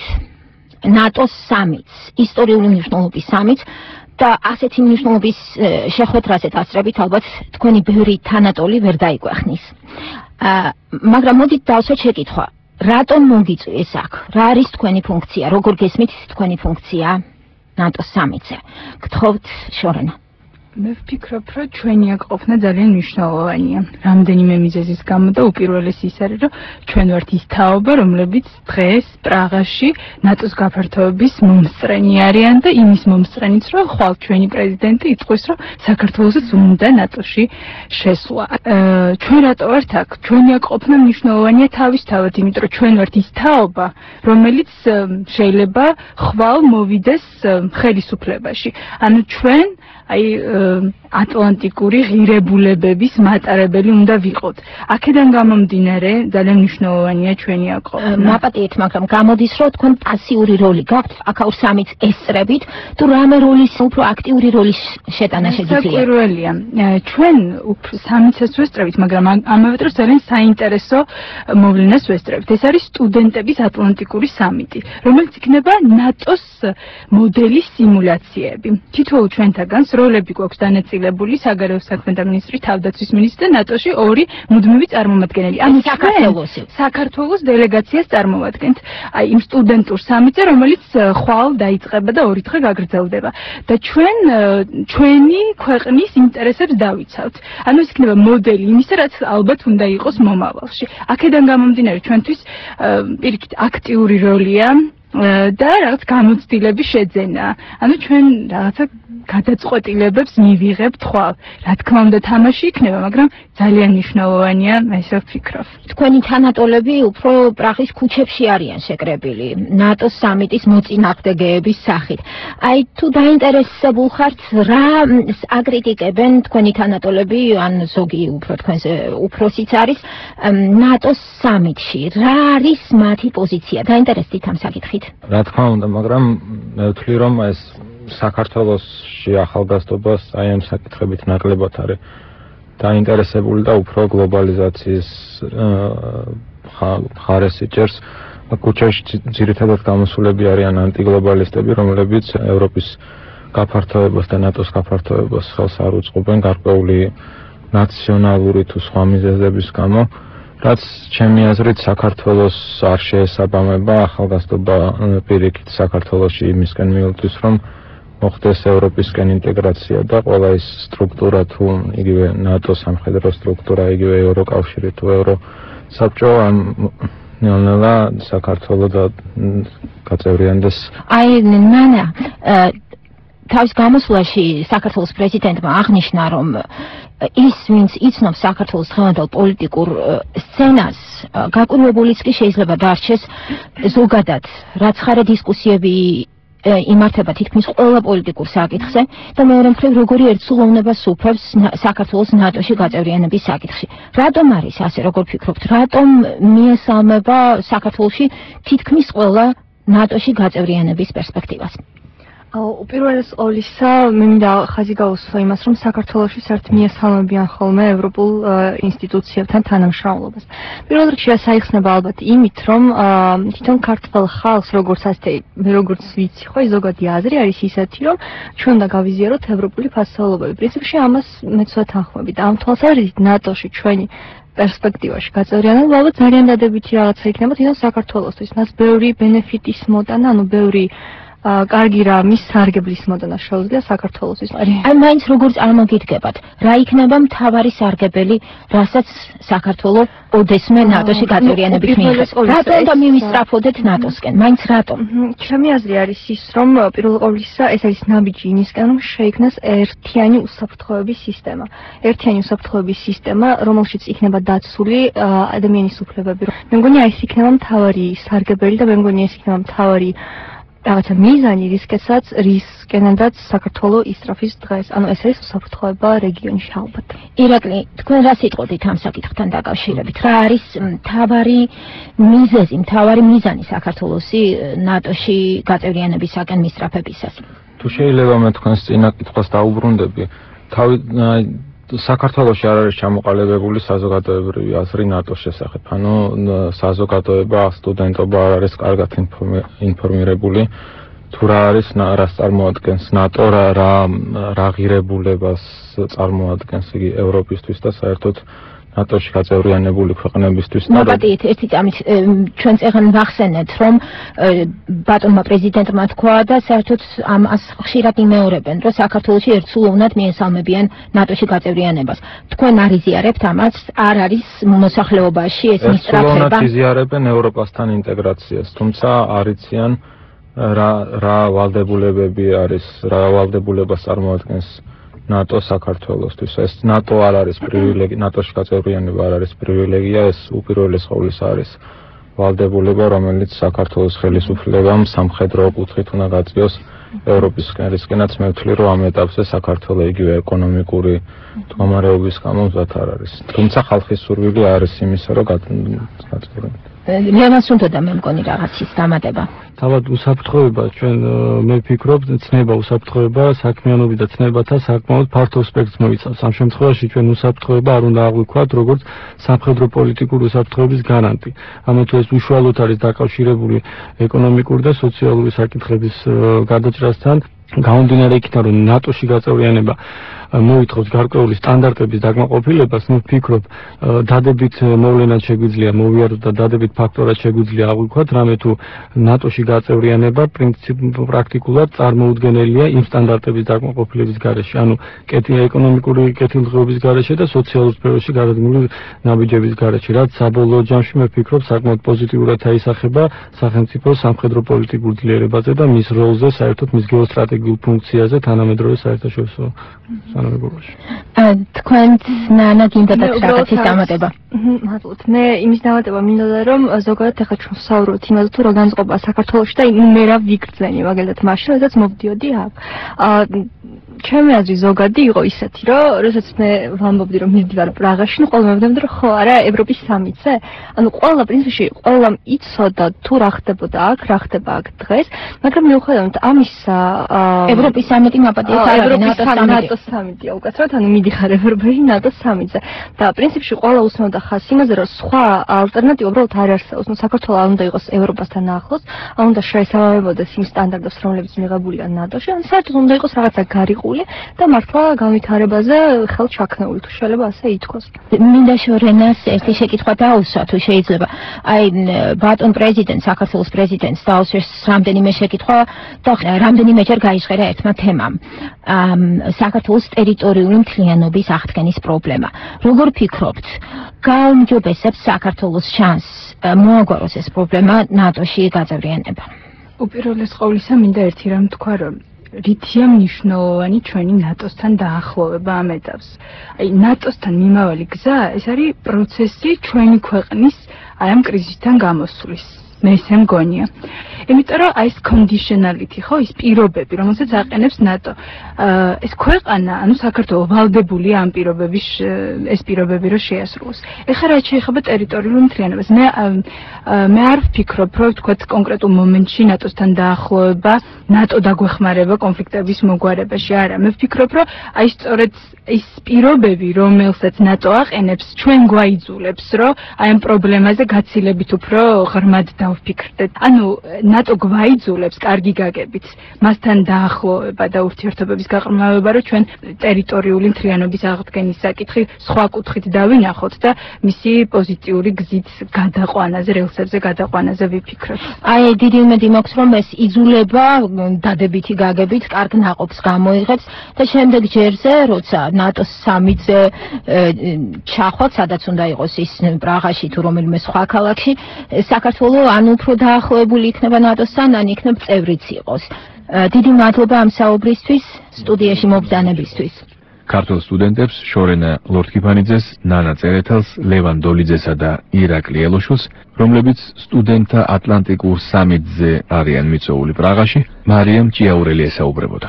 ნატოს სამიტს, ისტორიული მნიშვნელობის სამიტს და ასეთი მნიშვნელობის შეხვედრაზე დასწრებით ალბათ თქვენი ბევრი თანატოლი ვერ დაიგვეხნის. მაგრამ მოდით დავსვათ შეკითხვა. რატომ მოგიწვიეს აქ? რა არის თქვენი ფუნქცია? როგორ გესმით თქვენი ფუნქცია ნატოს სამიტზე? გთხოვთ შორენა. მე ვფიქრობ, რომ ჩვენი აქ ყოფნა ძალიან მნიშვნელოვანია. რამდენიმე მიზეზის გამო და უპირველესი ის არის, რომ ჩვენ ვართ ის თაობა, რომლებიც დღეს პრაღაში ნატოს გაფართოების მომსწრენი არიან და იმის მომსწრენიც, რომ ხვალ ჩვენი პრეზიდენტი იტყვის, რომ საქართველოსაც უნდა ნატოში შესვლა. ჩვენ რატო ვართ აქ? ჩვენი აქ ყოფნა მნიშვნელოვანია თავისთავად, იმიტომ რომ ჩვენ ვართ ის თაობა, რომელიც შეიძლება ხვალ მოვიდეს ხელისუფლებაში. ანუ ჩვენ აი ატლანტიკური ღირებულებების მატარებელი უნდა ვიყოთ. აქედან გამომდინარე ძალიან მნიშვნელოვანია ჩვენი აქ ყოფნა. მაპატიეთ, მაგრამ გამოდის, რომ თქვენ პასიური როლი გაქვთ აქაურ სამიტს ესწრებით, თუ რამე როლის უფრო აქტიური როლის შეტანა შეგიძლია? საკვირველია. ჩვენ სამიტსაც ვესწრებით, მაგრამ ამავე დროს ძალიან საინტერესო მოვლენას ვესწრებით. ეს არის სტუდენტების ატლანტიკური სამიტი, რომელიც იქნება ნატოს მოდელის სიმულაციები. თითოეულ ჩვენთაგანს როლები გვაქვს დანაწილებული საგარეო საქმეთა მინისტრი, თავდაცვის მინისტრი და ნატოში ორი მუდმივი წარმომადგენელი. ანუ საქართველოს დელეგაციას წარმოვადგენთ. აი იმ სტუდენტურ სამიტზე, რომელიც ხვალ დაიწყება და 2 დღე გაგრძელდება. და ჩვენი ქვეყნის ინტერესებს დავიცავთ. ანუ ეს იქნება მოდელი იმისა, რაც ალბათ უნდა იყოს მომავალში. აქედან გამომდინარე ჩვენთვის პირიქით აქტიური როლია და რაღაც გამოცდილების შეძენა. ანუ ჩვენ რაღაცა გადაწყვეტილებებს მივიღებთ ხვალ. რა თქმა უნდა თამაში იქნება, მაგრამ ძალიან მნიშვნელოვანია, ესე ვფიქრობ. თქვენი თანატოლები უფრო პრაღის ქუჩებში არიან შეკრებილი, ნატოს სამიტის მოწინააღმდეგეების სახით. აი თუ დაინტერესებულ ხართ, რა აკრიტიკებენ თქვენი თანატოლები, ან ზოგი უფრო თქვენზე უფროსიც არის ნატოს სამიტში. რა არის მათი პოზიცია? დაინტერესდით ამ საკითხით? რა თქმა უნდა, მაგრამ მე ვთვლი რომ ეს საქართველოსში ახალგაზრდობას აი ამ საკითხებით ნაკლებად არის დაინტერესებული და უფრო გლობალიზაციის მხარეს იჭერს. ქუჩაში ძირითადად გამოსულები არიან ანტიგლობალისტები, რომლებიც ევროპის გაფართოებას და ნატოს გაფართოებას ხელს არ უწყობენ გარკვეული ნაციონალური თუ სხვა მიზეზების გამო. რაც ჩემი აზრით საქართველოს არ შეესაბამება, ახალგაზრდობა პირიქით საქართველოში იმისკენ მიუძღვის, რომ მოხდეს ევროპისკენ ინტეგრაცია და ყველა ის სტრუქტურა თუ იგივე ნატოს სამხედრო სტრუქტურა, იგივე ევროკავშირი თუ ევროსაბჭო ნელ-ნელა საქართველო და გაწევრიანდეს. აი ნანა თავის გამოსვლაში საქართველოს პრეზიდენტმა აღნიშნა, რომ ის ვინც იცნობს საქართველოს დღევანდელ პოლიტიკურ სცენას, გაკვირვებულიც კი შეიძლება დარჩეს ზოგადად, რაც ხარე დისკუსიები იმართება თითქმის ყველა პოლიტიკურ საკითხზე და მეორე მხრივ როგორი ერთსულოვნებას უფევს საქართველოს ნატოში გაწევრიანების საკითხში. რატომ არის ასე, როგორ ფიქრობთ, რატომ მიესალმება საქართველოში თითქმის ყველა ნატოში გაწევრიანების პერსპექტივას? უპირველეს ყოვლისა, მე მინდა ხაზი გაუსვა იმას, რომ საქართველოში საერთოდ მიესალმებიან ხოლმე ევროპულ ინსტიტუციებთან თანამშრომლობას. პირველ რიგში ეს აიხსნება ალბათ იმით, რომ თვითონ ქართველ ხალხს, როგორც ვიცი, ხო, ზოგადი აზრი არის ისეთი, რომ ჩვენ უნდა გავიზიაროთ ევროპული ფასეულობები. პრინციპში ამას მეც ვეთანხმები და ამ თვალსაზრისით ნატოში ჩვენი პერსპექტივაში გაწევრიანება ალბათ ძალიან დადებითი რაღაცა იქნება თვითონ საქართველოსთვის. მას ბევრი ბენეფიტის მოტანა, ანუ ბევრი კარგი რამის სარგებლის მოდანა შეუძლია საქართველოსთვის. აი მაინც როგორ წარმოგიდგებათ, რა იქნება მთავარი სარგებელი, რასაც საქართველო ოდესმე ნატოში გაწევრიანებით მიიღებს? რატომ და მივისწრაფოდეთ ნატოსკენ? მაინც რატომ? ჩემი აზრი არის ის, რომ პირველ ყოვლისა ეს არის ნაბიჯი იმისკენ, რომ შეიქმნას ერთიანი უსაფრთხოების სისტემა. ერთიანი უსაფრთხოების სისტემა, რომელშიც იქნება დაცული ადამიანის უფლებები. მე მგონი ეს იქნება მთავარი სარგებელი და მე მგონი ეს იქნება მთავარი რაღაცა მიზანი, რისკენადაც საქართველოს ისწრაფის დღეს. ანუ ეს არის უსაფრთხოება რეგიონში ალბათ. ირაკლი, თქვენ რა სიტყვით ამ საკითხთან დაკავშირებით? რა არის მთავარი მიზეზი, მთავარი მიზანი საქართველოსი ნატოში გაწევრიანებისაკენ მისწრაფებისას? თუ შეიძლება მე თქვენს წინაკითხვას დაუბრუნდები, საქართველოში არ არის ჩამოყალიბებული საზოგადოებრივი აზრი ნატოს შესახებ. ანუ საზოგადოება, სტუდენტობა არ არის კარგად ინფორმირებული თუ რა არის, რას წარმოადგენს ნატო, რა ღირებულებას წარმოადგენს იგი ევროპისთვის და საერთოდ ნატოში გაწევრიანებული ქვეყნებისთვის. მოგატიეთ ერთი წამით ჩვენ წეგან ვახსენეთ, რომ ბატონმა პრეზიდენტმა თქვა და საერთოდ ამას ხშირად იმეორებენ, რომ საქართველოში ერთსულოვნად მიესალმებიან ნატოში გაწევრიანებას. თქვენ არ იზიარებთ ამას? არ არის მოსახლეობაში ეს მისწრაფება? ერთსულოვნად იზიარებენ ევროპასთან ინტეგრაციას, თუმცა არ იციან რა ვალდებულებები არის, რა ვალდებულებას წარმოადგენს ნატო საქართველოსთვის. ეს ნატო არ არის პრივილეგია, ნატოში გაწევრიანება არ არის პრივილეგია, ეს უპირველეს ყოვლისა არის ვალდებულება, რომელიც საქართველოს ხელისუფლებამ სამხედრო კუთხით უნდა გაწიოს ევროპისკენ. რისკენაც მე ვთვლი, რომ ამ ეტაპზე საქართველოს იგივე ეკონომიკური მდგომარეობის გამო მზად არ არის. თუმცა ხალხის სურვილი არის იმისა, რომ გაწევრიანება. ლევანს უნდა მე მგონი რაღაცის დამატება. თავად უსაფრთხოება ჩვენ მე ვფიქრობ, ცნება უსაფრთხოება, საქმიანობი და ცნებათა საკმაოდ ფართო სპექტრს მოიცავს. ამ შემთხვევაში ჩვენ უსაფრთხოება არ უნდა აღვიქვათ როგორც სამხედრო პოლიტიკური უსაფრთხოების გარანტი. ამიტომ ეს უშუალოდ არის დაკავშირებული ეკონომიკური და სოციალური საკითხების გარდაჭრასთან. გამომდინარე იქიდან რომ ნატოში გაწევრიანება მოითხოვს გარკვეული სტანდარტების დაკმაყოფილებას, ნუ ვფიქრობ, დადებით მოვლენად შეგვიძლია მოვიაროთ და დადებით ფაქტორად შეგვიძლია აღვიქვათ, რამე თუ ნატოში გაწევრიანება პრაქტიკულად წარმოუდგენელია იმ სტანდარტების დაკმაყოფილების გარეშე, ანუ ეკონომიკური კეთილდღეობის გარეშე და სოციალურ სფეროში გარეგნული ნაბიჯების გარეშე, რაც საბოლოო ჯამში მე ვფიქრობ საკმაოდ პოზიტიურად აისახება სახელმწიფო სამხედრო პოლიტიკურ ძლიერებაზე და მის როლზე, საერთოდ მის გეოსტრატეგიულ ფუნქციაზე თანამედროვე საერთაშორისო სანაპიროში. თქვენს ნანა გინდათ რაღაცის დამატება. მადლობთ. მე იმის დამატება მინდოდა რომ ზოგადად ახლა ჩვენ ვსაუბრობთ იმაზე თუ რა განწყობა საქართველოში და მე რა ვიგრძნენი მაგალითად მაშინ როდესაც მოვდიოდი აქ. ჩემი აზრი ზოგადი იყო ისეთი რომ როდესაც მე ვამბობდი რომ მივდივარ პრაღაში, ნუ ყველა მევდები რომ ხო არა ევროპის სამიტზე, ანუ ყველა პრინციპში ყველა იცოდა თუ რა ხდებოდა აქ, რა ხდება აქ დღეს, მაგრამ მიუხედავად ამისა ევროპის სამიტი მაპატია ნატოს სამიტია უკაცრავად, ანუ მიდიხარ ევროპაში ნატოს სამიტზე და პრინციპში ყველა უსმენდა ხაზს იმაზე რომ სხვა ალტერნატივა უბრალოდ არ არსებობს, ნუ საქართველო არ უნდა იყოს ევროპასთან ახლოს, არ უნდა შეესაბამებოდეს იმ სტანდარტებს რომლებიც მიღებულია ნატოში, ან საერთოდ უნდა იყოს რაღაცა გარიყული და მართლა განვითარებაზე ხელჩაქნეული თუ შეიძლება ასე ითქვას. მინდა შორენას ერთი შეკითხვა დაუსვა თუ შეიძლება. აი ბატონ პრეზიდენტ საქართველოს პრეზიდენტს დაუსვეს რამდენიმე შეკითხვა და რამდენიმეჯერ გაიჟღერა ერთმა თემამ. საქართველოს ტერიტორიული მთლიანობის აღდგენის პრობლემა. როგორ ფიქრობთ, გაუმჯობესებს საქართველოს შანსს მოაგვაროს ეს პრობლემა ნატოში გაწევრიანება? უპირველეს ყოვლისა მინდა ერთი რამ თქვა რომ რითია მნიშვნელოვანი ჩვენი ნატოსთან დაახლოვება ამ ეტაპს. აი ნატოსთან მიმავალი გზა ეს არის პროცესი ჩვენი ქვეყნის აი ამ კრიზისთან გამოსვლის. მე ესე მგონია. იმიტომ რომ აი ეს conditionality ხო ის პირობები რომელსაც აყენებს ნატო. ეს ქვეყანა, ანუ საქართველო ვალდებულია ამ პირობების ეს პირობები რომ შეასრულოს. ეხლა რაც შეეხება ტერიტორიულ მთლიანობას, მე არ ვფიქრობ, რომ თქვა კონკრეტულ მომენტში ნატოსთან დაახლოვება, ნატო დაგვეხმარება კონფლიქტების მოგვარებაში. არა, მე ვფიქრობ, რომ აი სწორედ ის პირობები, რომელსაც ნატო აყენებს, ჩვენ გვაიძულებს, რომ აი ამ პრობლემაზე გაცილებით უფრო ღრმად დავფიქრდეთ. ანუ ნატო გვაიძულებს კარგი გაგებით, მასთან დაახლოვება და ურთიერთობების გაყრმავება, რომ ჩვენ ტერიტორიული მთლიანობის აღდგენის საკითხი სხვა კუთხით დავინახოთ და მისი პოზიტიური გზით გადაყვანაზე, რელსებზე გადაყვანაზე ვიფიქროთ. აი დიდი იმედი მაქვს, რომ ეს იზულება დადებითი გაგებით კარგ ნაყოფს გამოიღებს და შემდეგ ჯერზე, როცა ნატოს სამიტზე ჩახვათ, სადაც უნდა იყოს ის პრაღაში თუ რომელიმე სხვა ქალაქში, საქართველო ან უფრო დაახლოებული იქნება ნატოსთან, ან იქნებ წევრიც იყოს. დიდი მადლობა ამ საუბრისთვის, სტუდიაში მობრძანებისთვის. ქართულ სტუდენტებს შორენა ლორთქიფანიძეს, ნანა წერეთელს, ლევან დოლიძესა და ირაკლი ელოშულს, რომლებიც სტუდენტთა ატლანტიკურ სამიტზე არიან მიწვეული პრაღაში, მარიამ ჭიაურელი ესაუბრებოდა.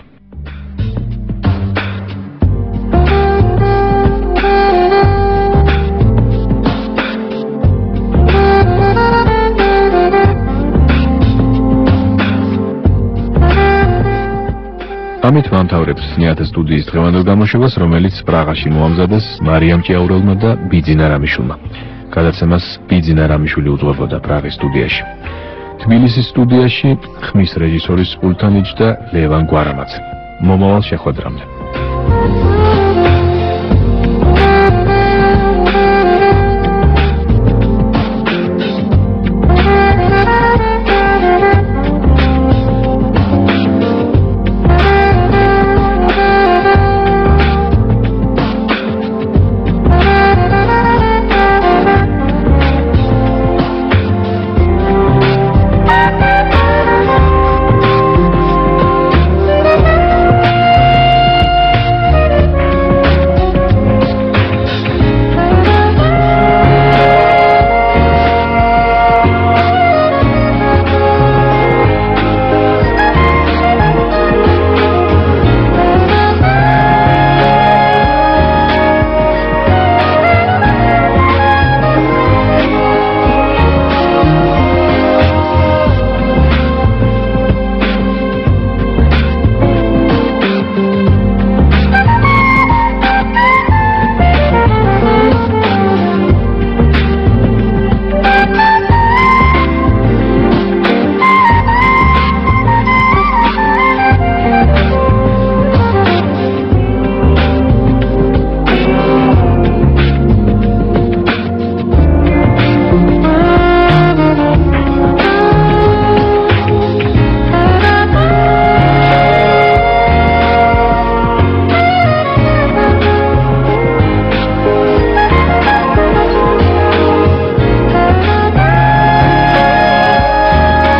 ამით ვამთავრებთ ნიათა სტუდიის დღევანდელ გამოშვებას, რომელიც პრაღაში მოამზადეს მარიამ ჭიაურელმა და ბიძინა რამიშვილმა. გადაცემას ბიძინა რამიშვილი უძღვებოდა პრაღის სტუდიაში. თბილისის სტუდიაში ხმის რეჟისორის პულტან იჯდა ლევან გვარამაძე. მომავალ შეხვედრამდე.